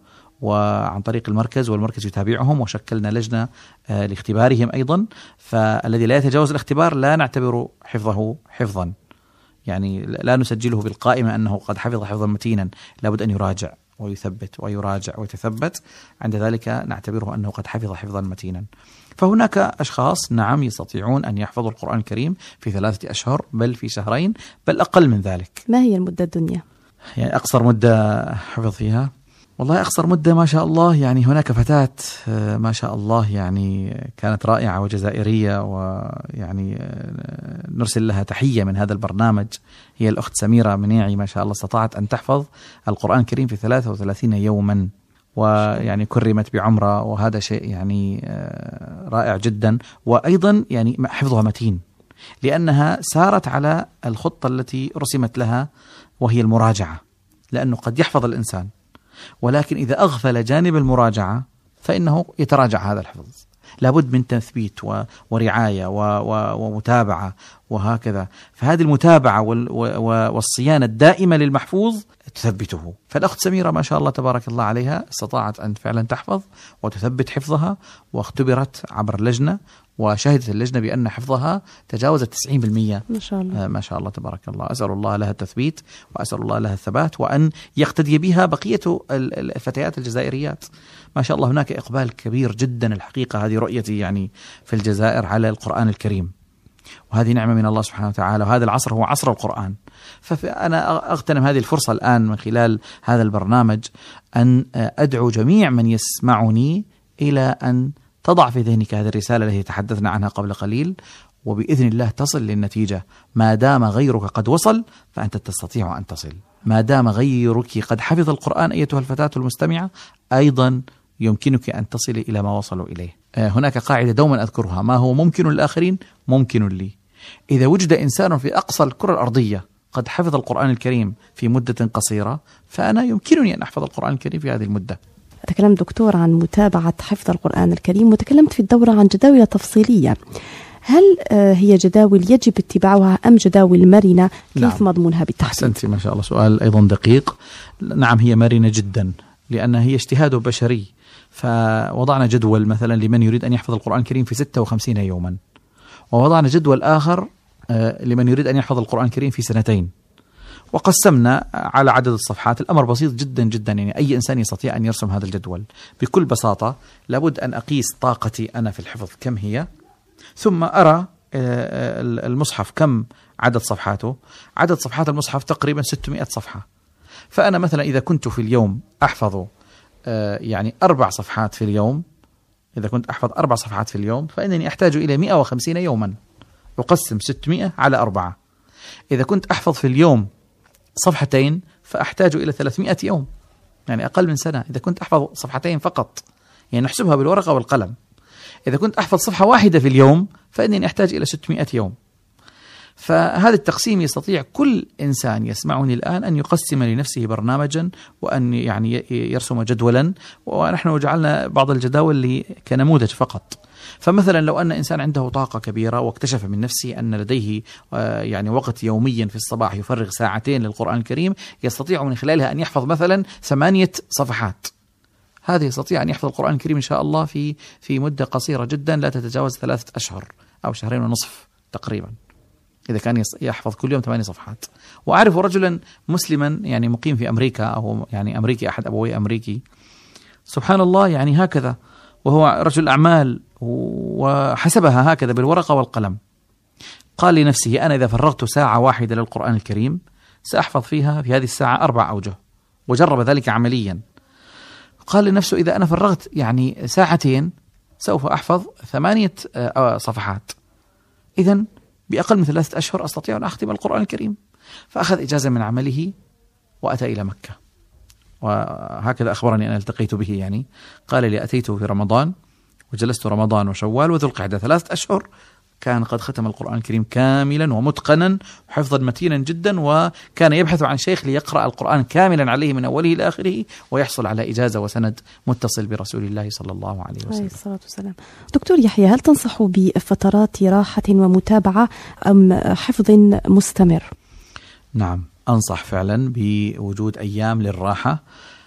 وعن طريق المركز، والمركز يتابعهم، وشكلنا لجنة لاختبارهم أيضا. فالذي لا يتجاوز الاختبار لا نعتبر حفظه حفظا، يعني لا نسجله بالقائمة أنه قد حفظ حفظا متينا، لابد أن يراجع ويثبت ويراجع ويتثبت، عند ذلك نعتبره أنه قد حفظ حفظا متينا. فهناك أشخاص نعم يستطيعون أن يحفظوا القرآن الكريم في 3 أشهر، بل في 2 شهرين، بل أقل من ذلك. ما هي المدة الدنيا؟ يعني أقصر مدة حفظ فيها، والله أقصر مدة ما شاء الله، يعني هناك فتاة ما شاء الله يعني كانت رائعة وجزائرية، ويعني نرسل لها تحية من هذا البرنامج، هي الأخت سميرة منيعي ما شاء الله استطاعت أن تحفظ القرآن الكريم في 33 يوما، ويعني كرمت بعمرة، وهذا شيء يعني رائع جدا. وأيضا يعني حفظها متين لأنها سارت على الخطة التي رسمت لها، وهي المراجعة، لأنه قد يحفظ الإنسان ولكن إذا أغفل جانب المراجعة فإنه يتراجع هذا الحفظ. لابد من تثبيت ورعاية ومتابعة وهكذا. فهذه المتابعة والصيانة الدائمة للمحفوظ تثبته. فالأخت سميرة ما شاء الله تبارك الله عليها استطاعت أن فعلا تحفظ وتثبت حفظها، واختبرت عبر اللجنة، وشهدت اللجنة بأن حفظها تجاوز 90% ما شاء الله. ما شاء الله تبارك الله. أسأل الله لها التثبيت وأسأل الله لها الثبات، وأن يقتدي بها بقية الفتيات الجزائريات. ما شاء الله هناك إقبال كبير جدا الحقيقة، هذه رؤيتي يعني في الجزائر على القرآن الكريم، وهذه نعمة من الله سبحانه وتعالى، وهذا العصر هو عصر القرآن. فأنا أغتنم هذه الفرصة الآن من خلال هذا البرنامج أن أدعو جميع من يسمعني إلى أن تضع في ذهنك هذه الرسالة التي تحدثنا عنها قبل قليل، وبإذن الله تصل للنتيجة. ما دام غيرك قد وصل فأنت تستطيع أن تصل. ما دام غيرك قد حفظ القرآن أيتها الفتاة المستمعة، أيضا يمكنك أن تصل إلى ما وصلوا إليه. هناك قاعدة دوما أذكرها: ما هو ممكن للآخرين ممكن لي. إذا وجد إنسان في أقصى الكرة الأرضية قد حفظ القرآن الكريم في مدة قصيرة، فأنا يمكنني أن أحفظ القرآن الكريم في هذه المدة. تكلمت دكتور عن متابعة حفظ القرآن الكريم، وتكلمت في الدورة عن جداول تفصيلية. هل هي جداول يجب اتباعها أم جداول مرنة؟ كيف نعم. مضمونها بالتحديد؟ أحسنتي ما شاء الله، سؤال أيضا دقيق. نعم هي مرنة جدا، لأنها هي اجتهاد بشري. فوضعنا جدول مثلا لمن يريد أن يحفظ القرآن الكريم في 56 يوما، ووضعنا جدول آخر لمن يريد أن يحفظ القرآن الكريم في 2 وقسمنا على عدد الصفحات. الأمر بسيط جدا جدا، يعني أي إنسان يستطيع أن يرسم هذا الجدول بكل بساطة. لابد أن أقيس طاقتي أنا في الحفظ كم هي، ثم أرى المصحف كم عدد صفحاته. عدد صفحات المصحف تقريبا 600 صفحة. فأنا مثلا إذا كنت في اليوم أحفظ يعني 4 صفحات في اليوم، إذا كنت أحفظ 4 صفحات في اليوم فإنني أحتاج إلى 150 يوما. أقسم 600 على 4. إذا كنت أحفظ في اليوم 2 صفحات فأحتاج إلى 300 يوم. يعني أقل من سنة. إذا كنت أحفظ صفحتين فقط، يعني نحسبها بالورقة والقلم، إذا كنت أحفظ صفحة واحدة في اليوم فإنني أحتاج إلى 600 يوم. فهذا التقسيم يستطيع كل إنسان يسمعني الآن أن يقسم لنفسه برنامجا، وأن يعني يرسم جدولا، ونحن جعلنا بعض الجداول كنموذج فقط. فمثلا لو أن إنسان عنده طاقة كبيرة واكتشف من نفسه أن لديه يعني وقت يوميا في الصباح يفرغ 2 ساعات للقرآن الكريم، يستطيع من خلالها أن يحفظ مثلا 8 صفحات. هذا يستطيع أن يحفظ القرآن الكريم إن شاء الله في مدة قصيرة جدا لا تتجاوز 3 أشهر أو 2.5 شهر تقريبا، إذا كان يحفظ كل يوم 8 صفحات. وأعرف رجلا مسلما يعني مقيم في أمريكا، أو يعني أمريكي، أحد أبوي أمريكي، سبحان الله، يعني هكذا، وهو رجل أعمال وحسبها هكذا بالورقة والقلم. قال لنفسه: أنا إذا فرغت 1 ساعة للقرآن الكريم سأحفظ فيها في هذه الساعة 4 أوجه، وجرب ذلك عمليا. قال لنفسه: إذا أنا فرغت يعني 2 ساعة سوف أحفظ 8 صفحات، إذن بأقل من 3 أشهر أستطيع أن أختم القرآن الكريم. فأخذ إجازة من عمله وأتى إلى مكة، وهكذا أخبرني أن التقيت به. يعني قال لي: أتيت في رمضان وجلست رمضان وشوال وذو القعدة 3 أشهر، كان قد ختم القرآن الكريم كاملا ومتقنا وحفظا متينا جدا، وكان يبحث عن شيخ ليقرأ القرآن كاملا عليه من أوله إلى آخره، ويحصل على إجازة وسند متصل برسول الله صلى الله عليه وسلم. الصلاة والسلام. دكتور يحيى، هل تنصح بفترات راحة ومتابعة أم حفظ مستمر؟ نعم، أنصح فعلا بوجود أيام للراحة،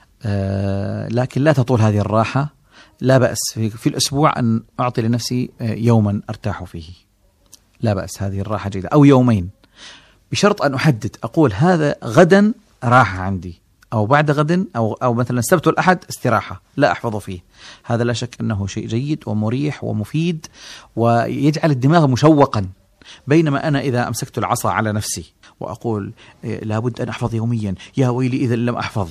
لكن لا تطول هذه الراحة. لا بأس في الأسبوع أن أعطي لنفسي يوما أرتاح فيه، لا بأس، هذه الراحة جيدة، أو يومين، بشرط أن أحدد، أقول هذا غدا راحة عندي، أو بعد غد، أو مثلا السبت والأحد استراحة لا أحفظ فيه. هذا لا شك أنه شيء جيد ومريح ومفيد، ويجعل الدماغ مشوقا. بينما أنا إذا أمسكت العصا على نفسي وأقول لابد أن أحفظ يوميا، يا ويلي إذا لم أحفظ،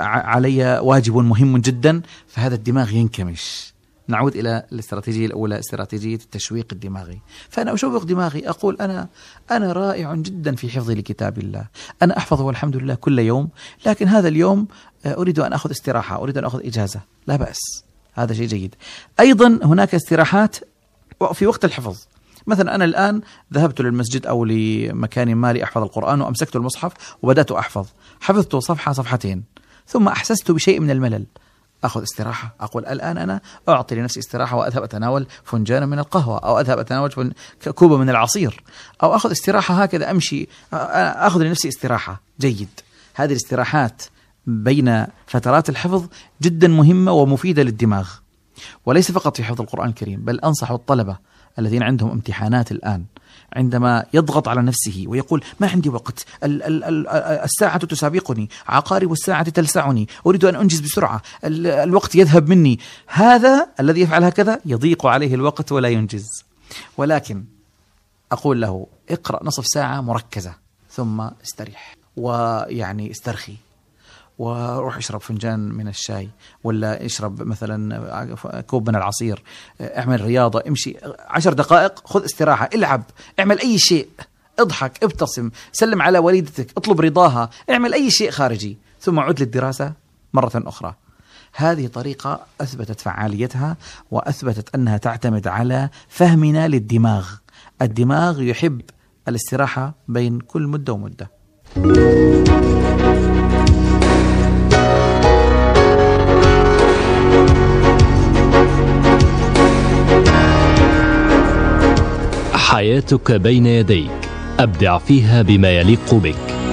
علي واجب مهم جدا، فهذا الدماغ ينكمش. نعود إلى الاستراتيجية الأولى، استراتيجية التشويق الدماغي. فأنا أشوق دماغي، أقول أنا رائع جدا في حفظي لكتاب الله، أنا أحفظه والحمد لله كل يوم، لكن هذا اليوم أريد أن أخذ استراحة، أريد أن أخذ إجازة، لا بأس، هذا شيء جيد. أيضا هناك استراحات في وقت الحفظ. مثلا أنا الآن ذهبت للمسجد أو لمكان ما لأحفظ القرآن، وأمسكت المصحف وبدأت أحفظ، حفظت صفحة 2 صفحتين، ثم أحسست بشيء من الملل، أخذ استراحة، أقول الآن أنا أعطي لنفسي استراحة، وأذهب أتناول فنجانا من القهوة، أو أذهب أتناول كوبا من العصير، أو أخذ استراحة هكذا، أمشي، أخذ لنفسي استراحة. جيد، هذه الاستراحات بين فترات الحفظ جدا مهمة ومفيدة للدماغ، وليس فقط في حفظ القرآن الكريم، بل أنصح الطلبة الذين عندهم امتحانات الآن، عندما يضغط على نفسه ويقول ما عندي وقت، الساعة تسابقني، عقارب الساعة تلسعني، أريد أن أنجز بسرعة، الوقت يذهب مني، هذا الذي يفعل هكذا يضيق عليه الوقت ولا ينجز. ولكن أقول له اقرأ نصف ساعة مركزة، ثم استريح، ويعني استرخي، وروح اشرب فنجان من الشاي، ولا اشرب مثلا كوب من العصير، اعمل رياضة، امشي 10 دقائق، خذ استراحة، العب، اعمل أي شيء، اضحك، ابتسم، سلم على والدتك، اطلب رضاها، اعمل أي شيء خارجي، ثم عد للدراسة مرة أخرى. هذه طريقة أثبتت فعاليتها، وأثبتت أنها تعتمد على فهمنا للدماغ. الدماغ يحب الاستراحة بين كل مدة ومدة. حياتك بين يديك، أبدع فيها بما يليق بك.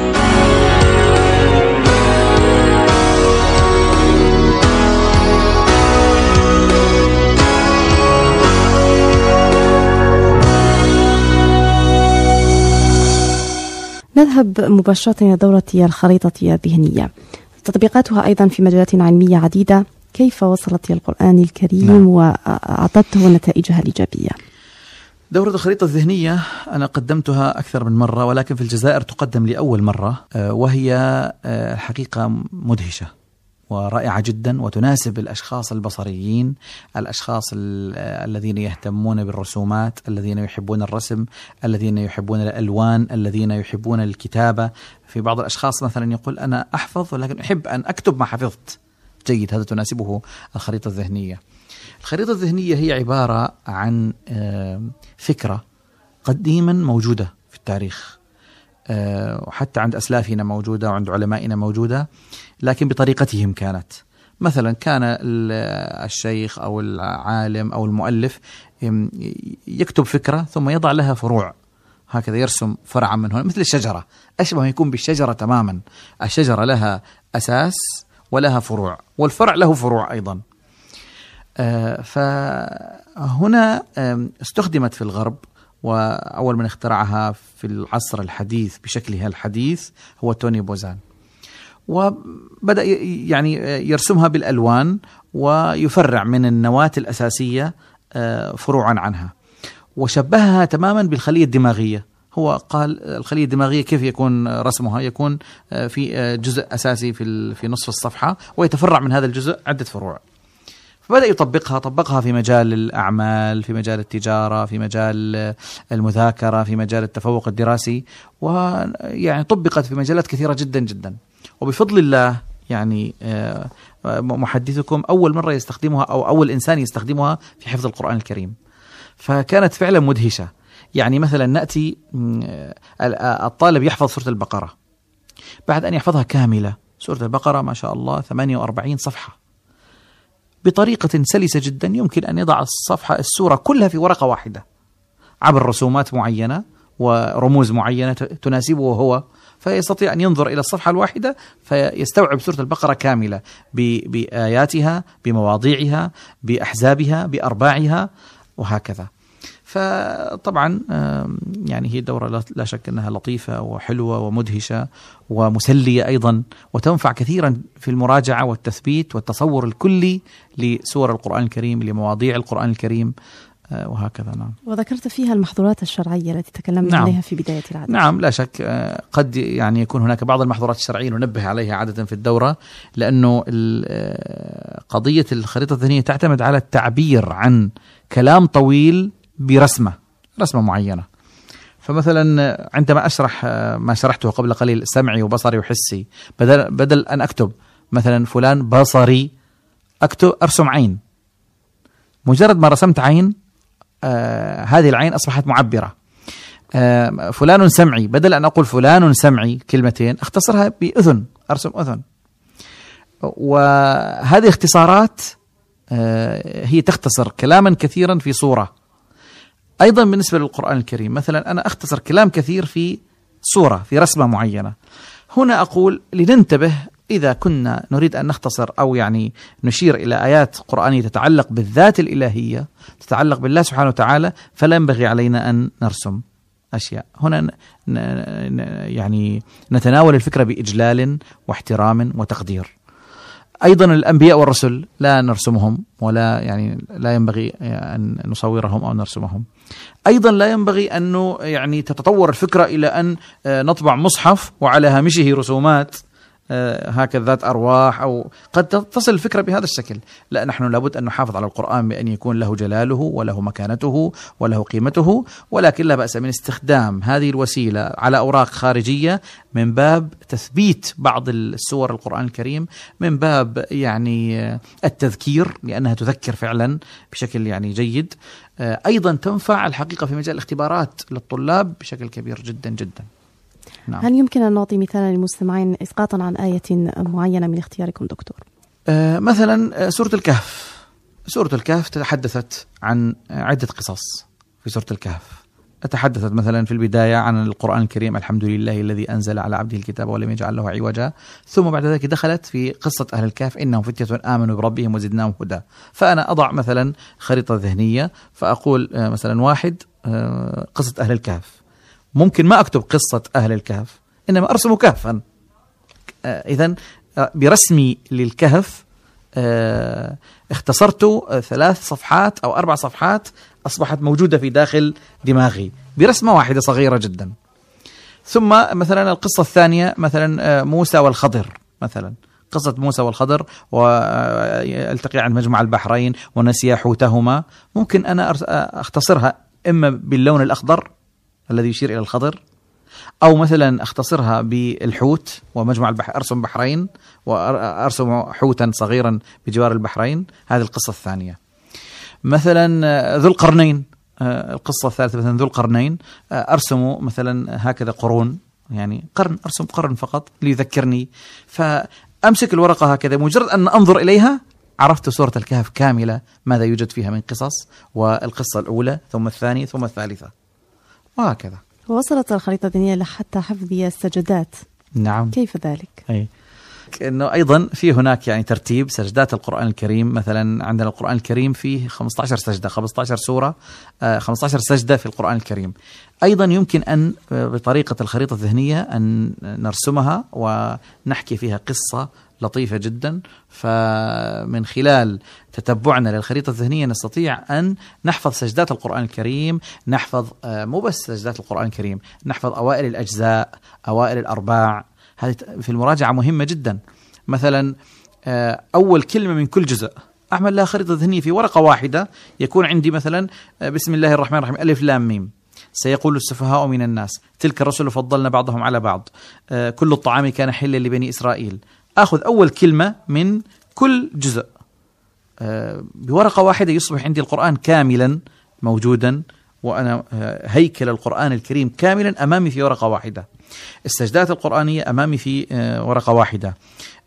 نذهب مباشرة إلى دورة الخريطة الذهنية، تطبيقاتها أيضا في مجالات علمية عديدة، كيف وصلت القرآن الكريم وأعطته نتائجها الإيجابية؟ دورة الخريطة الذهنية أنا قدمتها أكثر من مرة، ولكن في الجزائر تقدم لأول مرة، وهي حقيقة مدهشة ورائعة جدا وتناسب الأشخاص البصريين، الأشخاص الذين يهتمون بالرسومات، الذين يحبون الرسم، الذين يحبون الألوان، الذين يحبون الكتابة. في بعض الأشخاص مثلا يقول أنا أحفظ ولكن أحب أن أكتب ما حفظت. جيد، هذا تناسبه الخريطة الذهنية. الخريطة الذهنية هي عبارة عن فكرة قديما موجودة في التاريخ، وحتى عند أسلافنا موجودة وعند علمائنا موجودة، لكن بطريقتهم كانت. مثلا كان الشيخ أو العالم أو المؤلف يكتب فكرة ثم يضع لها فروع، هكذا يرسم فرعا من هنا مثل الشجرة، أشبه ما يكون بالشجرة تماما. الشجرة لها أساس ولها فروع، والفرع له فروع أيضا. فهنا استخدمت في الغرب، وأول من اخترعها في العصر الحديث بشكلها الحديث هو توني بوزان، وبدأ يعني يرسمها بالألوان ويفرع من النواة الأساسية فروعا عنها، وشبهها تماما بالخلية الدماغية. هو قال الخلية الدماغية كيف يكون رسمها؟ يكون في جزء أساسي في نصف الصفحة، ويتفرع من هذا الجزء عدة فروع. فبدأ طبقها في مجال الأعمال، في مجال التجارة، في مجال المذاكرة، في مجال التفوق الدراسي، ويعني طبقت في مجالات كثيرة جدا جدا. وبفضل الله يعني محدثكم أول مرة يستخدمها أو أول إنسان يستخدمها في حفظ القرآن الكريم، فكانت فعلا مدهشة. يعني مثلا نأتي الطالب يحفظ سورة البقرة، بعد أن يحفظها كاملة، سورة البقرة ما شاء الله 48 صفحة، بطريقة سلسة جدا يمكن أن يضع السورة كلها في ورقة واحدة عبر رسومات معينة ورموز معينة تناسبه هو، فيستطيع أن ينظر إلى الصفحة الواحدة فيستوعب سورة البقرة كاملة بآياتها، بمواضيعها، بأحزابها، بأرباعها، وهكذا. فطبعا يعني هي دورة لا شك أنها لطيفة وحلوة ومدهشة ومسلية أيضا، وتنفع كثيرا في المراجعة والتثبيت والتصور الكلي لسور القرآن الكريم، لمواضيع القرآن الكريم، وهكذا. نعم. وذكرت فيها المحظورات الشرعية التي تكلمنا عليها في بداية العدد. نعم، لا شك قد يعني يكون هناك بعض المحظورات الشرعية ننبه عليها عادة في الدورة، لأنه قضية الخريطة الذهنية تعتمد على التعبير عن كلام طويل برسمة معينة. فمثلا عندما أشرح ما شرحته قبل قليل، سمعي وبصري وحسي، بدل أن أكتب مثلا فلان بصري، أرسم عين. مجرد ما رسمت عين، هذه العين أصبحت معبرة. فلان سمعي، بدل أن أقول فلان سمعي كلمتين، أختصرها بأذن، أرسم أذن. وهذه اختصارات هي تختصر كلاما كثيرا في صورة. أيضا بالنسبة للقرآن الكريم، مثلا أنا أختصر كلام كثير في صورة، في رسمة معينة. هنا أقول لننتبه، إذا كنا نريد أن نختصر أو يعني نشير إلى آيات قرآنية تتعلق بالذات الإلهية، تتعلق بالله سبحانه وتعالى، فلا ينبغي علينا أن نرسم أشياء. هنا يعني نتناول الفكرة بإجلال واحترام وتقدير. أيضا الأنبياء والرسل لا نرسمهم، ولا يعني لا ينبغي أن نصورهم أو نرسمهم. أيضا لا ينبغي أن يعني تتطور الفكرة إلى أن نطبع مصحف وعلى هامشه رسومات هكذا ذات أرواح، أو قد تصل الفكرة بهذا الشكل. لا، نحن لابد أن نحافظ على القرآن بأن يكون له جلاله وله مكانته وله قيمته، ولكن لا بأس من استخدام هذه الوسيلة على أوراق خارجية من باب تثبيت بعض السور القرآن الكريم، من باب يعني التذكير، لأنها تذكر فعلا بشكل يعني جيد. أيضا تنفع الحقيقة في مجال الاختبارات للطلاب بشكل كبير جدا جدا. نعم. هل يمكن أن نعطي مثالا للمستمعين إسقاطا عن آية معينة من اختياركم دكتور؟ مثلا سورة الكهف. سورة الكهف تحدثت عن عدة قصص. في سورة الكهف تحدثت مثلا في البداية عن القرآن الكريم، الحمد لله الذي أنزل على عبده الكتاب ولم يجعل له عوجا. ثم بعد ذلك دخلت في قصة أهل الكهف، إنهم فتية آمنوا بربهم وزدناهم هدى. فأنا أضع مثلا خريطة ذهنية، فأقول مثلا 1 قصة أهل الكهف. ممكن ما أكتب قصة أهل الكهف، إنما أرسم كهفا. إذن برسمي للكهف اختصرت 3 صفحات أو 4 صفحات أصبحت موجودة في داخل دماغي برسمة واحدة صغيرة جدا. ثم مثلا القصة الثانية مثلا موسى والخضر، مثلا قصة موسى والخضر والتقي عند مجمع البحرين ونسيا حوتهما، ممكن أنا أختصرها إما باللون الأخضر الذي يشير إلى الخضر، أو مثلا أختصرها بالحوت ومجمع البحر، أرسم بحرين وأرسم حوتا صغيرا بجوار البحرين. هذه القصة الثانية. مثلا ذو القرنين، القصة الثالثة مثلا ذو القرنين، أرسم مثلا هكذا قرون، يعني قرن، أرسم قرن فقط ليذكرني، فأمسك الورقة هكذا، مجرد أن أنظر إليها عرفت سورة الكهف كاملة ماذا يوجد فيها من قصص، والقصة الأولى ثم الثانية ثم الثالثة، وهكذا. ووصلت الخريطة الذهنية لحتى حفظ السجدات. نعم. كيف ذلك؟ أي. إنه أيضا في هناك يعني ترتيب سجدات القرآن الكريم. مثلا عندنا القرآن الكريم فيه 15 سجدة، 15 سورة، 15 سجدة في القرآن الكريم. أيضا يمكن أن بطريقة الخريطة الذهنية أن نرسمها ونحكي فيها قصة لطيفة جدا، فمن خلال تتبعنا للخريطة الذهنية نستطيع أن نحفظ سجدات القرآن الكريم، نحفظ مو بس سجدات القرآن الكريم، نحفظ أوائل الأجزاء، أوائل الأرباع. هذه في المراجعة مهمة جدا. مثلا أول كلمة من كل جزء أعمل لها خريطة ذهنية في ورقة واحدة، يكون عندي مثلا بسم الله الرحمن الرحيم ألف لام ميم، سيقول السفهاء من الناس، تلك الرسل فضلنا بعضهم على بعض، كل الطعام كان حلا لبني إسرائيل. أخذ أول كلمة من كل جزء بورقة واحدة، يصبح عندي القرآن كاملا موجودا، وأنا هيكل القرآن الكريم كاملا أمامي في ورقة واحدة. السجدات القرآنية أمامي في ورقة واحدة.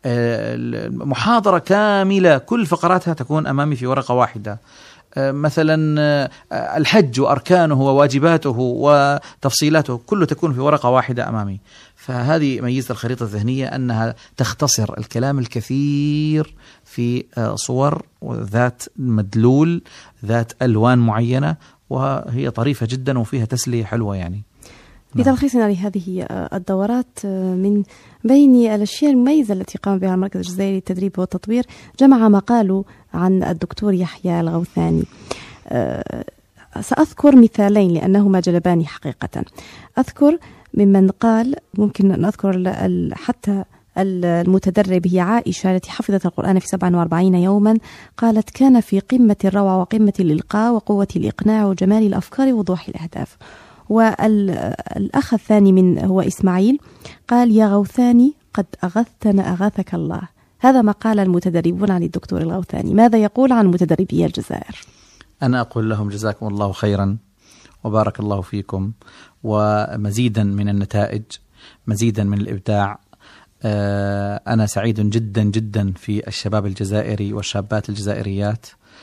محاضرة كاملة كل فقراتها تكون أمامي في ورقة واحدة. مثلا الحج وأركانه وواجباته وتفصيلاته كله تكون في ورقة واحدة أمامي. فهذه ميزة الخريطة الذهنية، أنها تختصر الكلام الكثير في صور ذات مدلول، ذات ألوان معينة، وهي طريفة جدا وفيها تسلية حلوة يعني. بتلخيصنا لهذه الدورات، من بين الأشياء المميزة التي قام بها المركز الجزائري للتدريب والتطوير جمع مقاله عن الدكتور يحيى الغوثاني. سأذكر مثالين لأنهما جلباني حقيقة. أذكر ممن قال، ممكن أن أذكر حتى المتدرب، هي عائشة التي حفظت القرآن في 47 يوما. قالت: كان في قمة الروعة وقمة الإلقاء وقوة الإقناع وجمال الأفكار ووضوح الأهداف. والأخ الثاني هو إسماعيل، قال: يا غوثاني قد أغثنا أغاثك الله. هذا ما قال المتدربون عن الدكتور الغوثاني. ماذا يقول عن متدربي الجزائر؟ أنا أقول لهم جزاكم الله خيرا وبارك الله فيكم، ومزيدا من النتائج، مزيدا من الإبداع. أنا سعيد جدا جدا في الشباب الجزائري والشابات الجزائريات.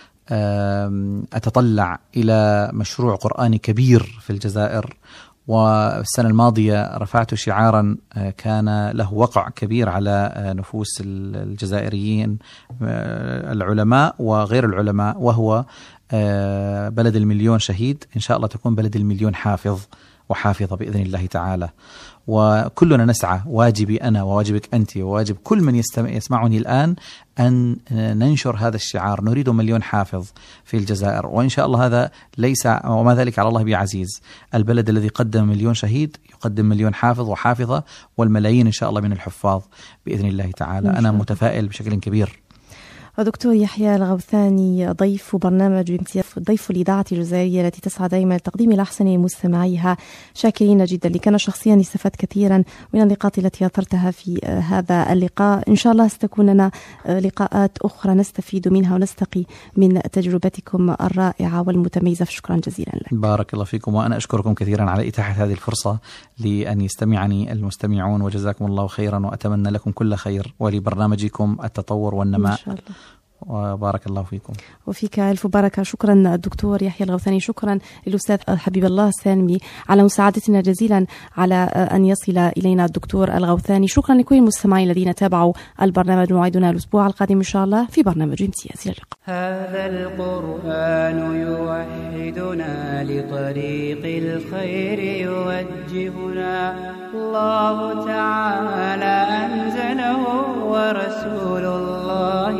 أتطلع إلى مشروع قرآني كبير في الجزائر. والسنة الماضية رفعت شعارا كان له وقع كبير على نفوس الجزائريين، العلماء وغير العلماء، وهو بلد المليون شهيد. إن شاء الله تكون بلد المليون حافظ وحافظة بإذن الله تعالى. وكلنا نسعى، واجبي أنا وواجبك أنت وواجب كل من يسمعني الآن، أن ننشر هذا الشعار. نريد مليون حافظ في الجزائر، وإن شاء الله هذا ليس وما ذلك على الله بعزيز. البلد الذي قدم مليون شهيد يقدم مليون حافظ وحافظة، والملايين إن شاء الله من الحفاظ بإذن الله تعالى. أنا متفائل بشكل كبير. ودكتور يحيى الغوثاني ضيف برنامج امتياز، ضيف الإذاعة الجزائرية التي تسعى دائما لتقديم الأحسن لمستمعيها. شاكرين جدا لك. أنا شخصيا استفدت كثيرا من النقاط التي أثرتها في هذا اللقاء. إن شاء الله ستكون لنا لقاءات أخرى نستفيد منها ونستقي من تجربتكم الرائعة والمتميزة. شكرا جزيلا لك. بارك الله فيكم، وأنا أشكركم كثيرا على إتاحة هذه الفرصة لأن يستمعني المستمعون، وجزاكم الله خيرا، وأتمنى لكم كل خير ولبرنامجكم التطور والنماء إن شاء الله. وبارك الله فيكم. وفيك ألف بركة. شكرا الدكتور يحيى الغوثاني. شكرا للأستاذ حبيب الله السالمي على مساعدتنا جزيلا على أن يصل إلينا الدكتور الغوثاني. شكرا لكل المستمعين الذين تابعوا البرنامج. موعدنا الأسبوع القادم إن شاء الله في برنامج امتياز. إلى اللقاء. هذا القرآن يوحدنا لطريق الخير يوجهنا. الله تعالى أنزله ورسول الله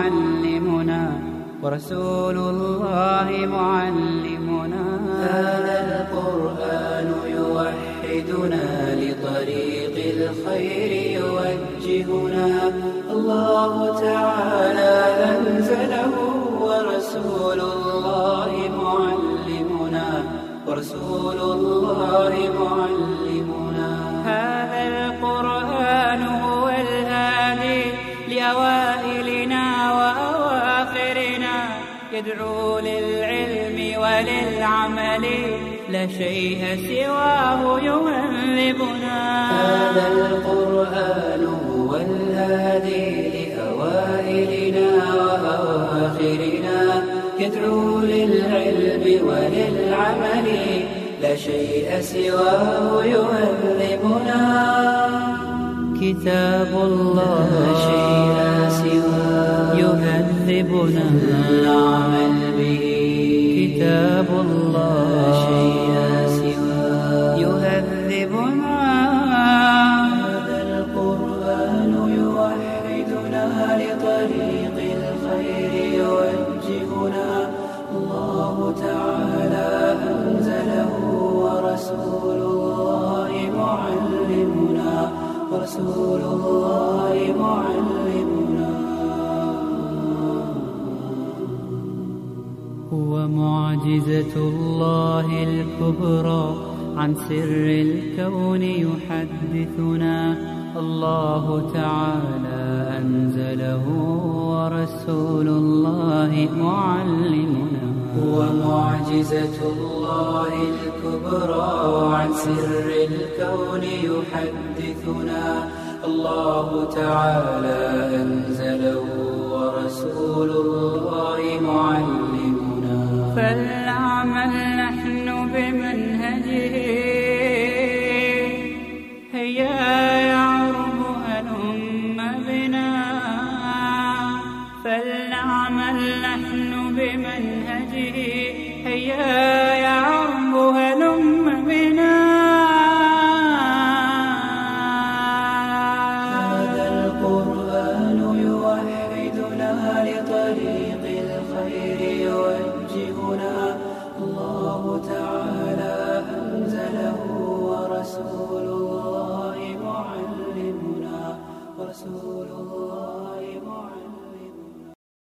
معلمنا. هذا القرآن يوحدنا لطريق الخير يوجهنا. يوجهنا. الله تعالى أنزله ورسول الله معلمنا، ورسول الله معلمنا. هذا القرآن هو الهادي لأوائلنا وأواخرنا، يدعو للعلم وللعمل، لا شيء سواه يهذبنا. هذا القرآن هو الهادي لأوائلنا وأواخرنا، يدعو للعلم وللعمل، لا شيء سواه يهذبنا. كتاب الله لا شيء سواه يهذبنا العمل به. كتاب الله لا شيء سواه يهذبنا. هذا القرآن يوحدنا لطريق الخير يوجهنا. الله تعالى أنزله ورسول الله معلمنا، ورسول الله معلمنا. هو معجزة الله الكبرى، عن سر الكون يحدثنا. الله تعالى أنزله ورسول الله معلمنا. هو معجزة الله الكبرى، عن سر الكون يحدثنا. الله تعالى أنزله ورسول الله معلمنا. فلنعمل نحن بمنهجه، هيا يعرب هلم بنا. فلنعمل نحن بمنهجه، هيا يعرب هلم بنا. هذا القرآن يوحدنا لطريق الخير يوجهنا. الله تعالى أنزله ورسول الله معلمنا، ورسول الله